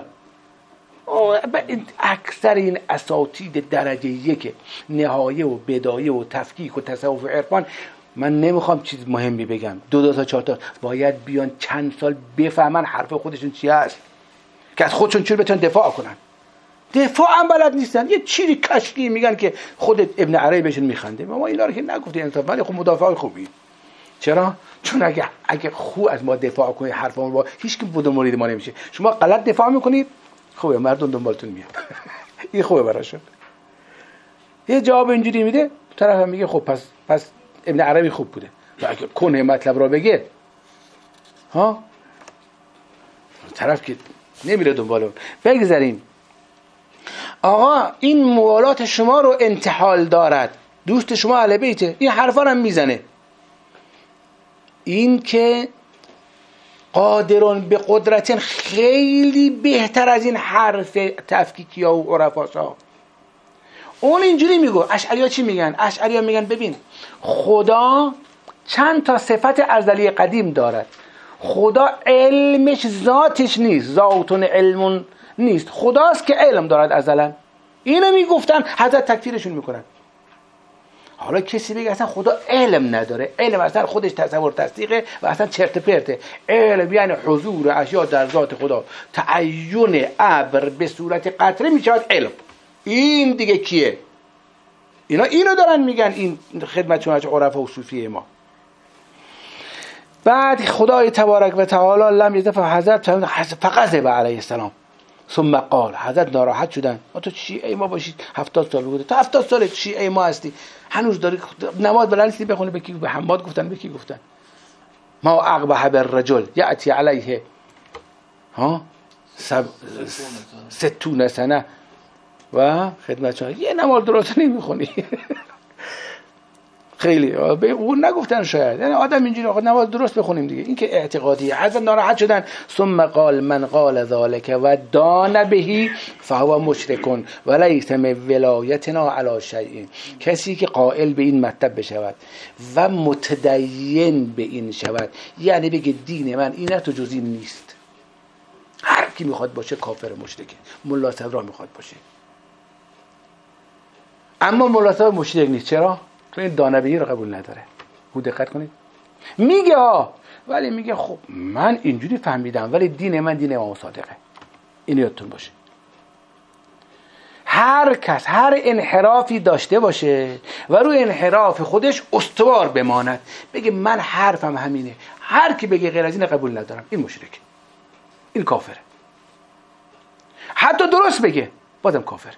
اکثر این اساتید درجه یک نهایه و بدایه و تفکیک و تصوف و عرفان، من نمیخوام چیز مهمی بگم، 2 تا 4 تا باید بیان چند سال بفهمن حرف خودشون چی هست که از خودشون چون بتونن دفاع کنن. دفاع هم بلد نیستن، یه چیزی کشکی میگن که خود ابن عربی بهشون میخنده. ما اینا رو که نگفته انصاف، ولی خب مدافع خوبی. چرا؟ چون اگه خوب از ما دفاع کنید حرفمون با هیچ کی بود مرید ما نمیشه. شما غلط دفاع میکنید خوبه، مردم دنبالتون میاد. این خوبه براشون. یه جواب اینجوری میده، طرف هم میگه خب پس ابن عربی خوب بوده. و اگه کنه مطلب را بگه ها، طرف که نمیره دنبال اون. بگذاریم آقا این موالات شما رو انتحال دارد، دوست شما اهل بیته، این حرفا هم میزنه. این که قادرون به قدرتن خیلی بهتر از این حرف تفکیکی ها و عرفاسا. اون اینجوری میگو. اشعری‌ها چی میگن؟ اشعری‌ها میگن ببین خدا چند تا صفت ازلی قدیم دارد. خدا علمش ذاتش نیست، ذاتون علمون نیست، خداست که علم دارد ازلا. اینو میگفتن، حضرت تکفیرشون میکنن. حالا کسی بگه اصلا خدا علم نداره، علم اصلا خودش تصور تصدیقه و اصلا چرت پرته. علم یعنی حضور اشیا در ذات خدا، تعین ابر به صورت قطره میشود علم. این دیگه کیه؟ اینا اینو دارن میگن، این خدمتشون از عرفا و صوفیه ما. بعد خدای تبارک و تعالی لم یزف حضرت فغضب علیه السلام ثم قال، حضرت ناراحت شدن. تو شیعه ما باشید 70 سال بوده، تو 70 سال شیعه ما هستی، هنوز داری نماز بلند نیستی بخونی. به کی؟ به حماد گفتن. به کی گفتن؟ ما اقبح بالرجل یاتی علیه ها 60 سنه و خدمتشون یه نماز درست نمیخونی. خیلی به اون نگفتن شاید، یعنی آدم اینجوری آقا نماز درست بخونیم دیگه. این که اعتقادیه. حضرت ناراحت شدن. ثم قال من قال ذلك و دان بهی فهو مشرک ولیس من ولایتنا علی شیء. کسی که قائل به این مطلب بشود و متدین به این شود، یعنی بگه دین من این تو جز این نیست، هر کی میخواد باشه کافر مشرکه. ملا صدرا میخواد باشه، اما ملا صدرا مشرک نیست. چرا؟ این دانبهی رو قبول نداره. خوب دقت کنید. میگه ولی میگه خب من اینجوری فهمیدم ولی دین من دین امام صادقه. این یادتون باشه. هر کس هر انحرافی داشته باشه و روی انحراف خودش استوار بماند، بگه من حرفم همینه، هر کی بگه غیر از این قبول ندارم، این مشرکه، این کافره. حتی درست بگه بازم کافره.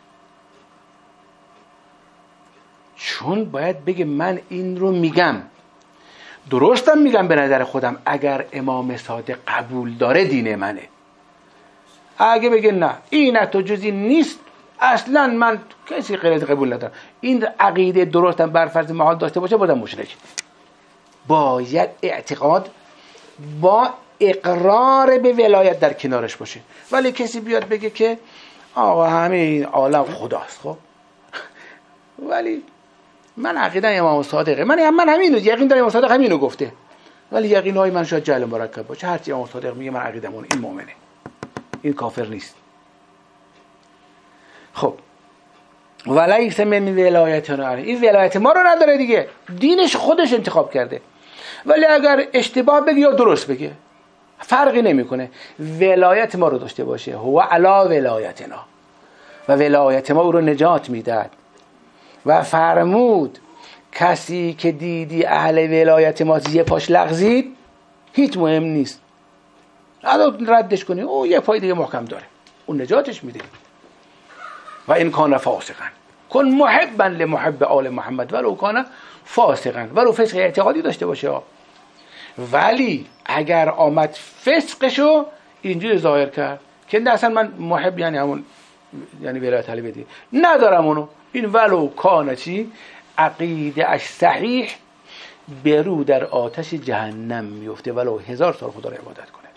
چون باید بگه من این رو میگم، درستم میگم به نظر خودم، اگر امام صادق قبول داره دین منه. اگه بگه نه این تو جزی نیست، اصلا من کسی غیر از قبول ندارم. این عقیده درست بر فرض محال داشته باشه بازم مشرک. باید اعتقاد با اقرار به ولایت در کنارش باشه. ولی کسی بیاد بگه که آقا همه این عالم خداست، خب ولی من عقیدم امام صادقه، من همینو یقین دارم امام صادق همینو گفته، ولی یقینای من شاید جهل مرکب باشه. هرچی امام صادق میگه من عقیدم اون، این مؤمنه، این کافر نیست. خب ولیس من ولایتنا، این ولایت ما رو نداره دیگه، دینش خودش انتخاب کرده. ولی اگر اشتباه بگه یا درست بگه فرقی نمیکنه، ولایت ما رو داشته باشه. هو علا ولایتنا، و ولایت ما او رو نجات میداد. و فرمود کسی که دیدی اهل ولایت ما یه پاش لغزید هیچ مهم نیست، ردش کنی، او یه پای دیگه محکم داره، اون نجاتش میده. و این کان فاسقا کن محبا لمحب آل محمد ولو کان فاسقا، ولو فسق اعتقادی داشته باشه. ولی اگر آمد فسقشو اینجوری ظاهر کرد که نه اصلا من محب یعنی همون یعنی ولایت علی بدی ندارم اونو، این ولو کان چی عقیده اش صحیح برو در آتش جهنم میفته ولو 1000 سال خدا رو عبادت کنه.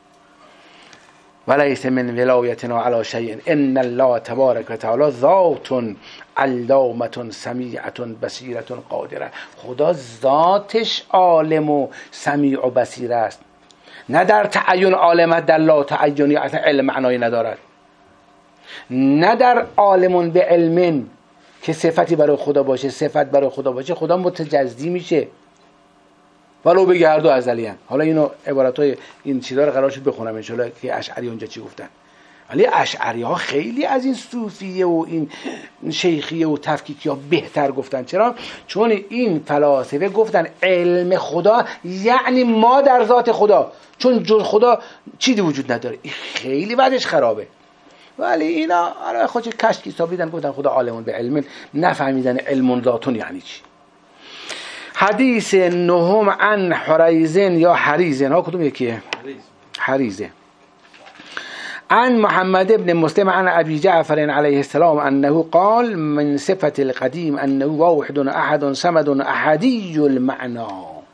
ولیس من ولایتنا علی شیء ان الله تبارک و تعالی ذات علامه سمیعه بصیره قادره. خدا ذاتش عالم و سمیع و بصیر است، نه در تعین عالمت در لا تعینی اصلا علم معنایی ندارد، نه در عالمون به علم که صفتی برای خدا باشه، صفت برای خدا باشه خدا متجزی میشه ولو بگه هر دو ازلی هم. حالا اینو عبارتای این چیزا رو قرار شد بخونم ان شاء الله که اشعری اونجا چی گفتن. ولی اشعری ها خیلی از این صوفیه و این شیخیه و تفکیکی ها بهتر گفتن. چرا؟ چون این فلاسفه گفتن علم خدا یعنی ما در ذات خدا، چون جز خدا چیزی وجود نداره. این خیلی بعدش خرابه. ولی اینا آره خودش کشکی حسابیدن، گفتن خدا عالمون به علم، نفهمیدن علم ذاتون یعنی چی. حدیث نهم عن حریزن یا حریزن، ها کدوم یکیه؟ حریزه. عن محمد ابن مسلم عن ابي جعفر عليه السلام انه قال من صفة القديم انه واحد احد صمد احدي المعنى.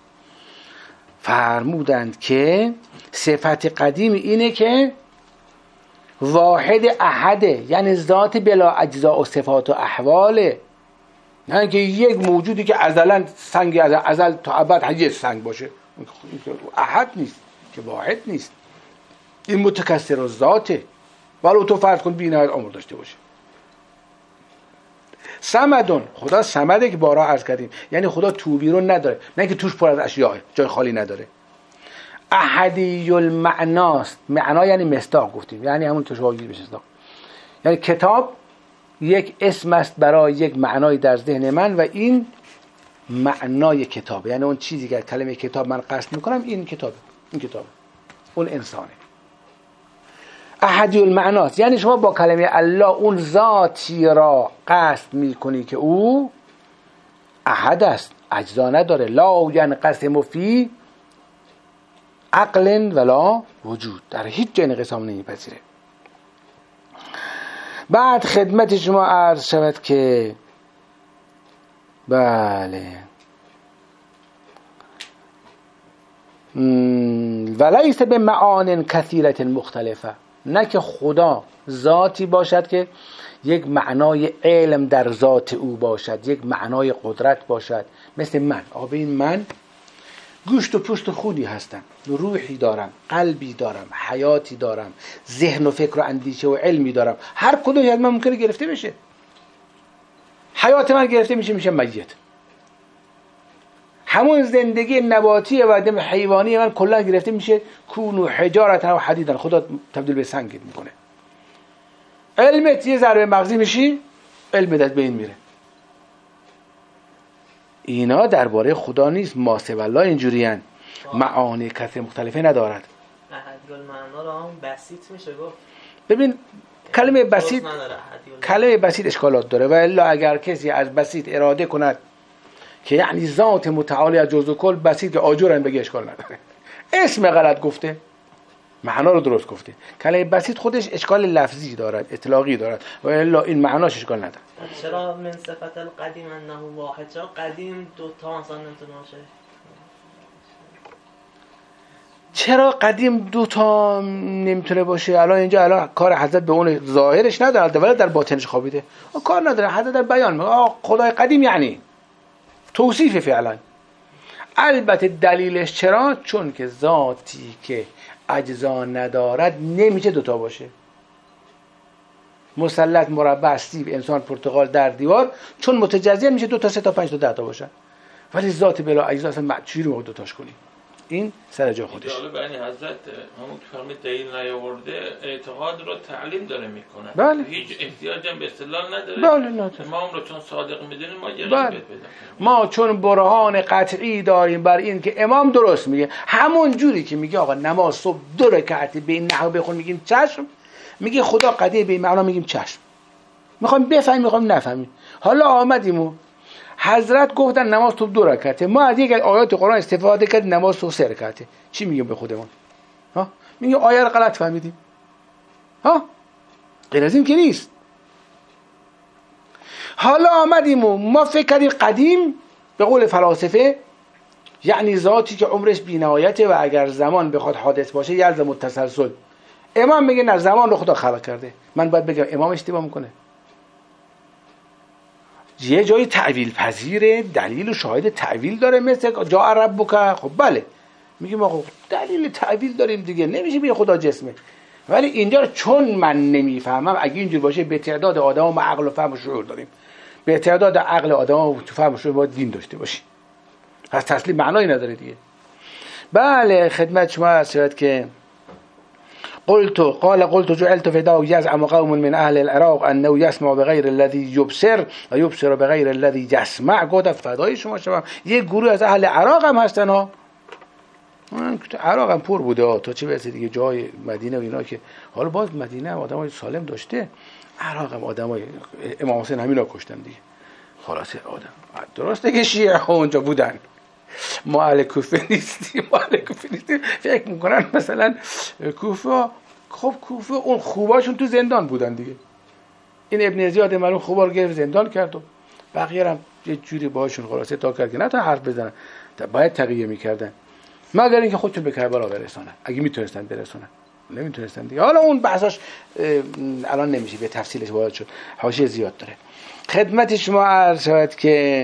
فرمودند که صفت قدیم اینه که واحد احده، یعنی ذات بلا اجزاء و صفات و احواله، نه که یک موجودی که ازلا سنگ از ازل تا ابد هیچ سنگ باشه، احد نیست که واحد نیست، این متکثر الذاته ولو تو فرض کن بی‌نهایت عمر داشته باشه. صمدون، خدا صمده که بارها عرض کردیم، یعنی خدا توبی رو نداره، نه که توش پر از اشیاء جای خالی نداره. احدی المعناست، معنا یعنی مصداق گفتیم، یعنی همون که شما بگید مصداق، یعنی کتاب یک اسم است برای یک معنای در ذهن من و این معنای کتاب، یعنی اون چیزی که کلمه کتاب من قصد میکنم این کتابه، این کتابه، اون انسانه. احدی المعناست یعنی شما با کلمه الله اون ذاتی را قصد میکنی که او احد است، اجزا نداره، لا ینقسم فی عقل ولا وجود، در هیچ جای انقسام نمیپذیره. بعد خدمت شما عرض شود که بله ولیس به معان کثیرت مختلفه، نه که خدا ذاتی باشد که یک معنای علم در ذات او باشد، یک معنای قدرت باشد. مثل من، آقا این من گوشت و پوست و خونی هستم، روحی دارم، قلبی دارم، حیاتی دارم، ذهن و فکر و اندیشه و علمی دارم. هر کدومی از من ممکنه گرفته بشه. حیات من گرفته میشه میت. همون زندگی نباتی و دم حیوانی من کلا گرفته میشه کونو حجارت و حدیدن، خدا تبدیل به سنگ میکنه. علمت یه ضربه مغزی میشی، علمت از بین میره. اینا درباره خدا نیست، ما سوی الله اینجوریان، معانی کثیر مختلفه ندارد. احدی المعنا را هم بسیط میشه گفت. ببین کلمه بسیط اشکالات داره و الا اگر کسی از بسیط اراده کند که یعنی ذات متعالی از جزء کل بسیط که آجر هم بگه اشکال نداره. اسم غلط گفته، معنا رو درست گفته. کلمه بسیط خودش اشکال لفظی دارد، اطلاقی دارد و الا این معناش اشکال نداره. چرا من صفت القدیم انه واحد؟ چرا قدیم دو تا مثلا نمیتونه باشه؟ چرا قدیم دو تا نمیتونه باشه؟ الان کار حضرت به اون ظاهرش نداره ولی در باطنش خوابیده. کار نداره. حضرت در بیان میگه خدای قدیم یعنی توصیف فعلا. البته دلیلش چرا؟ چون که ذاتی که اجزا ندارد نمیشه دوتا باشه. مثلث، مربع، سیب، انسان، پرتقال، در دیوار چون متجزی میشه 2 تا 3 تا 5 تا 10 تا باشن. ولی ذات بلا اجزا اصلا چی رو دوتاش کنی؟ این سر جا خودش. جالب یعنی حضرت همون که فرمود دلیل نیاورده اعتقاد رو تعلیم داره میکنه. بله. هیچ احتیاج هم به استدلال نداره. بله نداره. ما اون رو چون صادق میدونیم ما یه بله. ما چون برهان قطعی داریم بر این که امام درست میگه، همون جوری که میگه آقا نماز صبح 2 رکعت به این نحو بخون میگیم چشم، میگه خدا قدیر به این معنا میگیم چشم. میخوایم بفهمیم میخوایم نفهمیم. حالا آمدیم و حضرت گفتن نماز تو 2 رکعته، ما از یک آیات قرآن استفاده کردیم نماز تو 3 رکعته. چی میگیم به خودمون؟ ها؟ میگیم آیه رو غلط فهمیدیم. ها؟ غیر از این که نیست. حالا آمدیم و ما فکر کردیم قدیم به قول فلاسفه یعنی ذاتی که عمرش بی‌نهایته و اگر زمان بخواد حادث باشه یلزم التسلسل. امام میگه نه، زمان رو خدا خلق کرده. من باید بگم امام اشتباه میکنه. یه جای تعویل پذیره، دلیل و شاهد تعویل داره، مثل جا ربک. خب بله میگیم آقا دلیل تعویل داریم دیگه، نمیشه بگه خدا جسمه. ولی اینجا چون من نمیفهمم، اگه اینجور باشه به تعداد آدم ما عقل و فهم و شعور داریم، به تعداد عقل آدم و فهم و شعور باید دین داشته باشیم. پس تسلیم معنایی نداره دیگه. بله خدمت شما عرض شد که قلت جعلت فداء يزعم قوم من اهل العراق انه يسمع بغیر الذي يبصر و يبصر بغیر الذي يسمع. گفت فدای شما شما. یه گروه از اهل عراق هم هستن ها. عراق هم پر بوده تا چه برسه دیگه جای مدینه و اینا، که حالا باز مدینه هم آدمای سالم داشته، عراق هم آدمای امام حسین همینا کشتن دیگه. خلاصه آدم درسته که شیعه اونجا بودن، ما اهل کوفه نیستیم. فکر میکنن مثلا کوفه، خب کوفه اون خوباشون تو زندان بودن دیگه. این ابن زیاد معلوم خوبا رو گرفت زندان کرد و بقیه هم یه جوری باهاشون خلاصه تا کرد که نه تا حرف بزنن، باید تقیه میکردن مگر اینکه خودشون به کربلا برسونن. اگه میتونستن برسونن، نمیتونستن دیگه. حالا اون بحثاش الان نمیشه به تفصیلش وارد شد، حاشیه زیاد داره. خدمت شما عرض شود که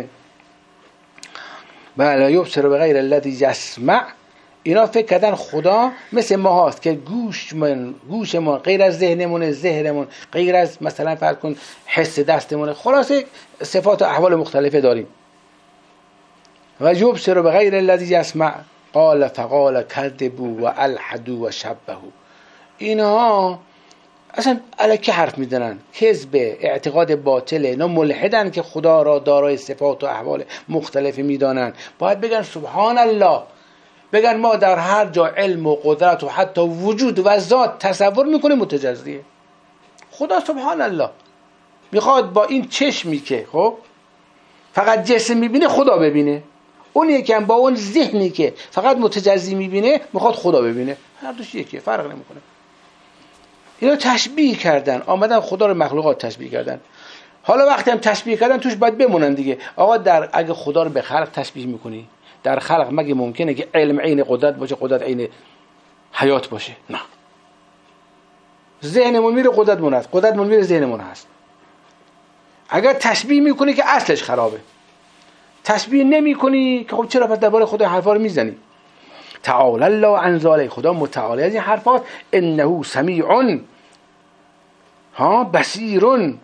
بله یبصر بغیر الذی یسمع. اینا فکر کردن خدا مثل ما هاست که گوشمون غیر از ذهنمون غیر از مثلا فرض کن حس دستمون، خلاصه صفات و احوال مختلفه داریم. و یبصر بغیر الذی یسمع قال فقال کذبوا و الحدوا و شبهوا. اینها اصلا الکی حرف میزنن، کذب، اعتقاد باطله. اینا ملحدن که خدا را دارای صفات و احوال مختلف میدانن. باید بگن سبحان الله، بگن ما در هر جا علم و قدرت و حتی وجود و ذات تصور میکنیم متجزیه. خدا سبحان الله میخواد با این چشمی که خب فقط جسم میبینه خدا ببینه، اون یکم با اون ذهنی که فقط متجزی میبینه میخواد خدا ببینه. هر دوش یکیه، فرق نمیکنه. اینا تشبیه کردن، آمدن خدا رو مخلوقات تشبیه کردن. حالا وقتی هم تشبیه کردن توش باید بمونن دیگه. آقا اگه خدا رو به خلق تشبیه میکنی، در خلق مگه ممکنه که علم عین قدرت باشه، قدرت عین حیات باشه؟ نه. ذهنمون میره قدرتمون هست، قدرتمون میره ذهنمون هست. اگر تشبیه میکنی که اصلش خرابه، تشبیه نمیکنی که خب چرا پس درباره خدا حرفا رو میزنی؟ تعالی الله عن ذلک. خدا متعالی از این حرفات. انه سمیع بصیر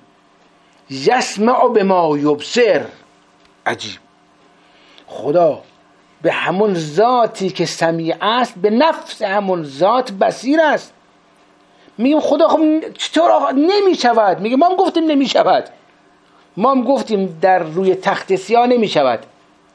یسمع بما یبصر. عجیب. خدا به همون ذاتی که سمیع است به نفس همون ذات بصیر است. میگیم خدا خب چطور نمیشود؟ میگه ما هم گفتیم نمیشود، ما هم گفتیم در روی تخت سیاه نمیشود،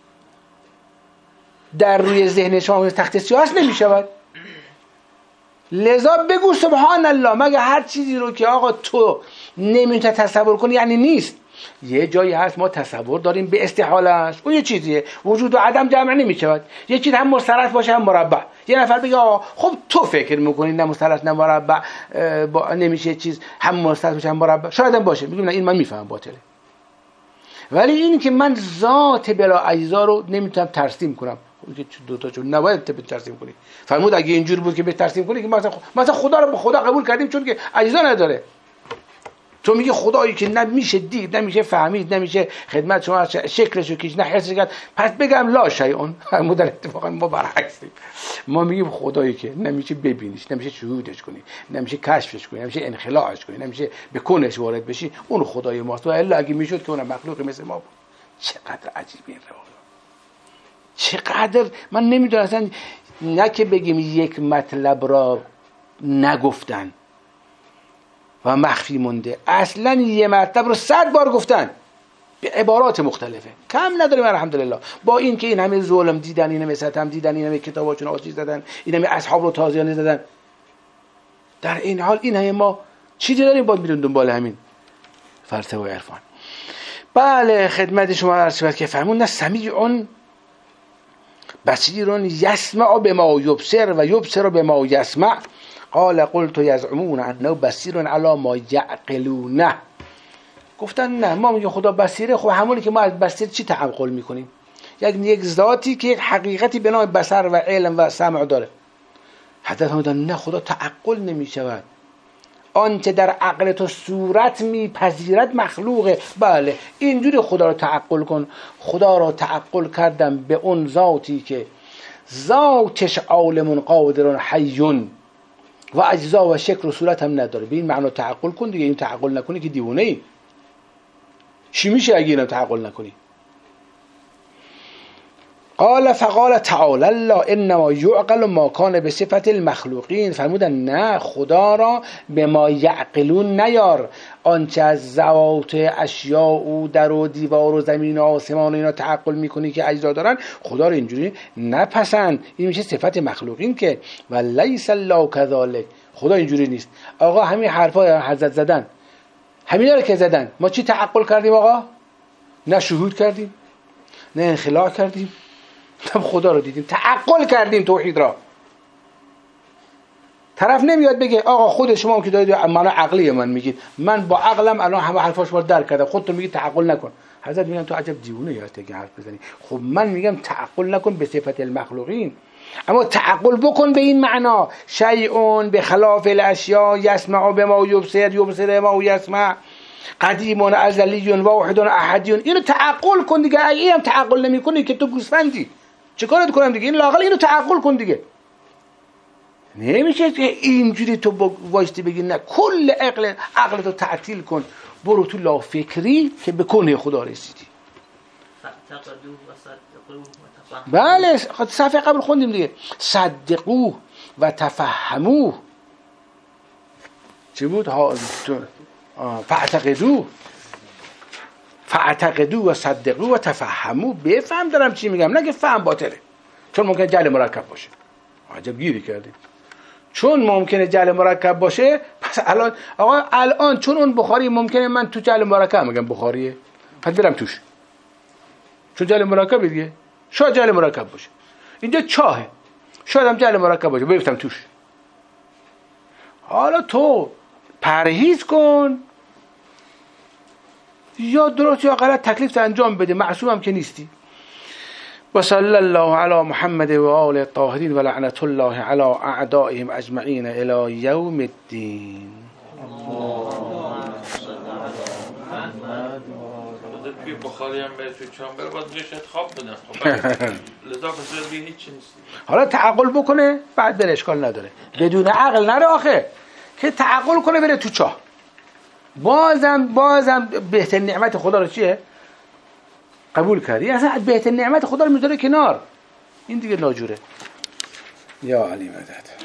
در روی ذهن شما تخت سیاه هست نمیشود. لذا بگو سبحان الله. مگه هر چیزی رو که آقا تو نمیتونی تصور کنی یعنی نیست. یه جایی هست ما تصور داریم به استحالهش، اون یه چیزیه. وجود و عدم جمع نمیشود. یه چیز هم مسترد باشه هم مربع، یه نفر بگه خب تو فکر میکنی نه مثلث نه مربع نمیشه چیز، هم مثلث میشه هم مربع، شاید هم باشه، میگم نه این من میفهمم باطله. ولی این که من ذات بلا اجزا رو نمیتونم ترسیم کنم، که دو تا چون نباید ترسیم کنی. فرمود اگه اینجور بود که به ترسیم کنی که مثلا خدا رو به خدا قبول کردیم چون که اجزا نداره. تو میگه خدایی که نمیشه دید، نمیشه فهمید، نمیشه خدمت شما شکلشو کش، نه حسش کرد، پس بگم لا شیء. فرمود اتفاقا ما برعکسیم، ما میگیم خدایی که نمیشه ببینیش، نمیشه شهودش کنی، نمیشه کشفش کنی، نمیشه انخلاعش کنی، نمیشه به کنش وارد بشی، اون خدای ماست. و الا اگه میشد که اون مخلوق مثل ما بود. چقدر عجیبه این روایت، چقدر من نمیدونم اصلا. نه که بگیم یک مطلب را نگفتن و مخفی مونده، اصلا یه مطلب رو 100 بار گفتن به عبارات مختلفه، کم نداریم الحمدلله. با این که این همه ظلم دیدن، این همه ستم دیدن، این همه کتاباشون آتش زدن، این همه اصحاب رو تازیانه زدن، در این حال این همه ما چیزی داریم باید میرون دنبال همین فلسفه و عرفان. بله خدمت شما عرض شد که فرمون سمیع بصیر یسمع بما یبصر و یبصر بما یسمع. قال قلت یزعمون انه بصیر علی ما یعقلونه. گفتن نه، ما میگیم خدا بصیره، خب همونی که ما از بصیر چی تعقل میکنیم؟ یک ذاتی که یک حقیقتی به نام بصر و علم و سمع داره. حضرت فرمودن نه، خدا تعقل نمیشود. آنچه در عقل تو صورت میپذیرد مخلوقه. بله اینجوری خدا رو تعقل کن. خدا رو تعقل کردم به اون ذاتی که ذاتش عالم قادر حی و اجزا و شکل و صورت هم نداره. به این معنا تعقل کن دیگه. این تعقل نکنی که دیوونه ای. چی میشه اگه اینو تعقل نکنی؟ قال فقال تعالی الله انما یعقل ما کان به صفت المخلوقین. فرمودن نه، خدا را به ما یعقلون نیار. آنچه از ذوات اشیاء او در و دیوار و زمین و آسمان و اینا تعقل میکنی که اجزا دارن، خدا رو اینجوری نپسند. این میشه صفت مخلوقین که و لیس الله کذالک. خدا اینجوری نیست. آقا همین حرفای حضرت زدن، همینا رو که زدن، ما چی تعقل کردیم آقا؟ نه شهود کردیم، نه انخلاع کردیم، نه خدا رو دیدیم، تعقل کردیم توحید را. طرف نمیاد بگه آقا خود شما که دارید معنا عقلی من میگید، من با عقلم الان همه حرفاش رو درک کردم، خودت میگی تعقل نکن. حضرت میگن تو عجب دیوونه یادت که حرف بزنی. خب من میگم تعقل نکن به صفت المخلوقین، اما تعقل بکن به این معنا شیء بخلاف الاشیاء یسمع بما یبصر یبصر ما یسمع قدیم ازلی واحد احدی. اینو تعقل کن دیگه. اگه اینم تعقل نمی‌کنی که تو گوسفندی، چه کارت کنم دیگه؟ این لااقل اینو تعقل کن دیگه. نمیشه که اینجوری تو وایستی بگی نه، کل عقلتو تعطیل کن، برو تو لا فکری که به کنه خدا رسیدی. بله صفحه قبل خوندیم دیگه. صدقوه و تفهموه. چی بود؟ فاعتقدوه و صدقوه و تفهموه. بفهم دارم چی میگم، نه که فهم باطله. چون ممکنه جعل مرکب باشه. عجب گیری کردیم. چون ممکنه جعل مرکب باشه، پس الان چون اون بخاری ممکنه من تو جعل مرکب میگم بخاریه، پس برم توش. چون جعل مرکب دیگه، شاید جعل مرکب باشه. اینجا چاهه، شاید هم جعل مرکب باشه، برفتم توش. حالا تو پرهیز کن، یا درست یا غلط تکلیف انجام بده، معصوم هم که نیستی. و صلی الله علی محمد و آل الطاهرین و لعنت الله علی اعدائهم اجمعین الی یوم الدین. توی بخاری هم بره توی چامبر باید بهش خواب بدن. لذا پس دیگه هیچ نیست. حالا تعقل بکنه بعد بره، اشکال نداره. بدون عقل نره آخه، که تعقل کنه بره تو چاه. بازم بهترین نعمت خدا رو چیه؟ قبول کردی. اصلا بهترین نعمت خدا رو میذاره کنار. این دیگه لاجوره. یا علی مدد.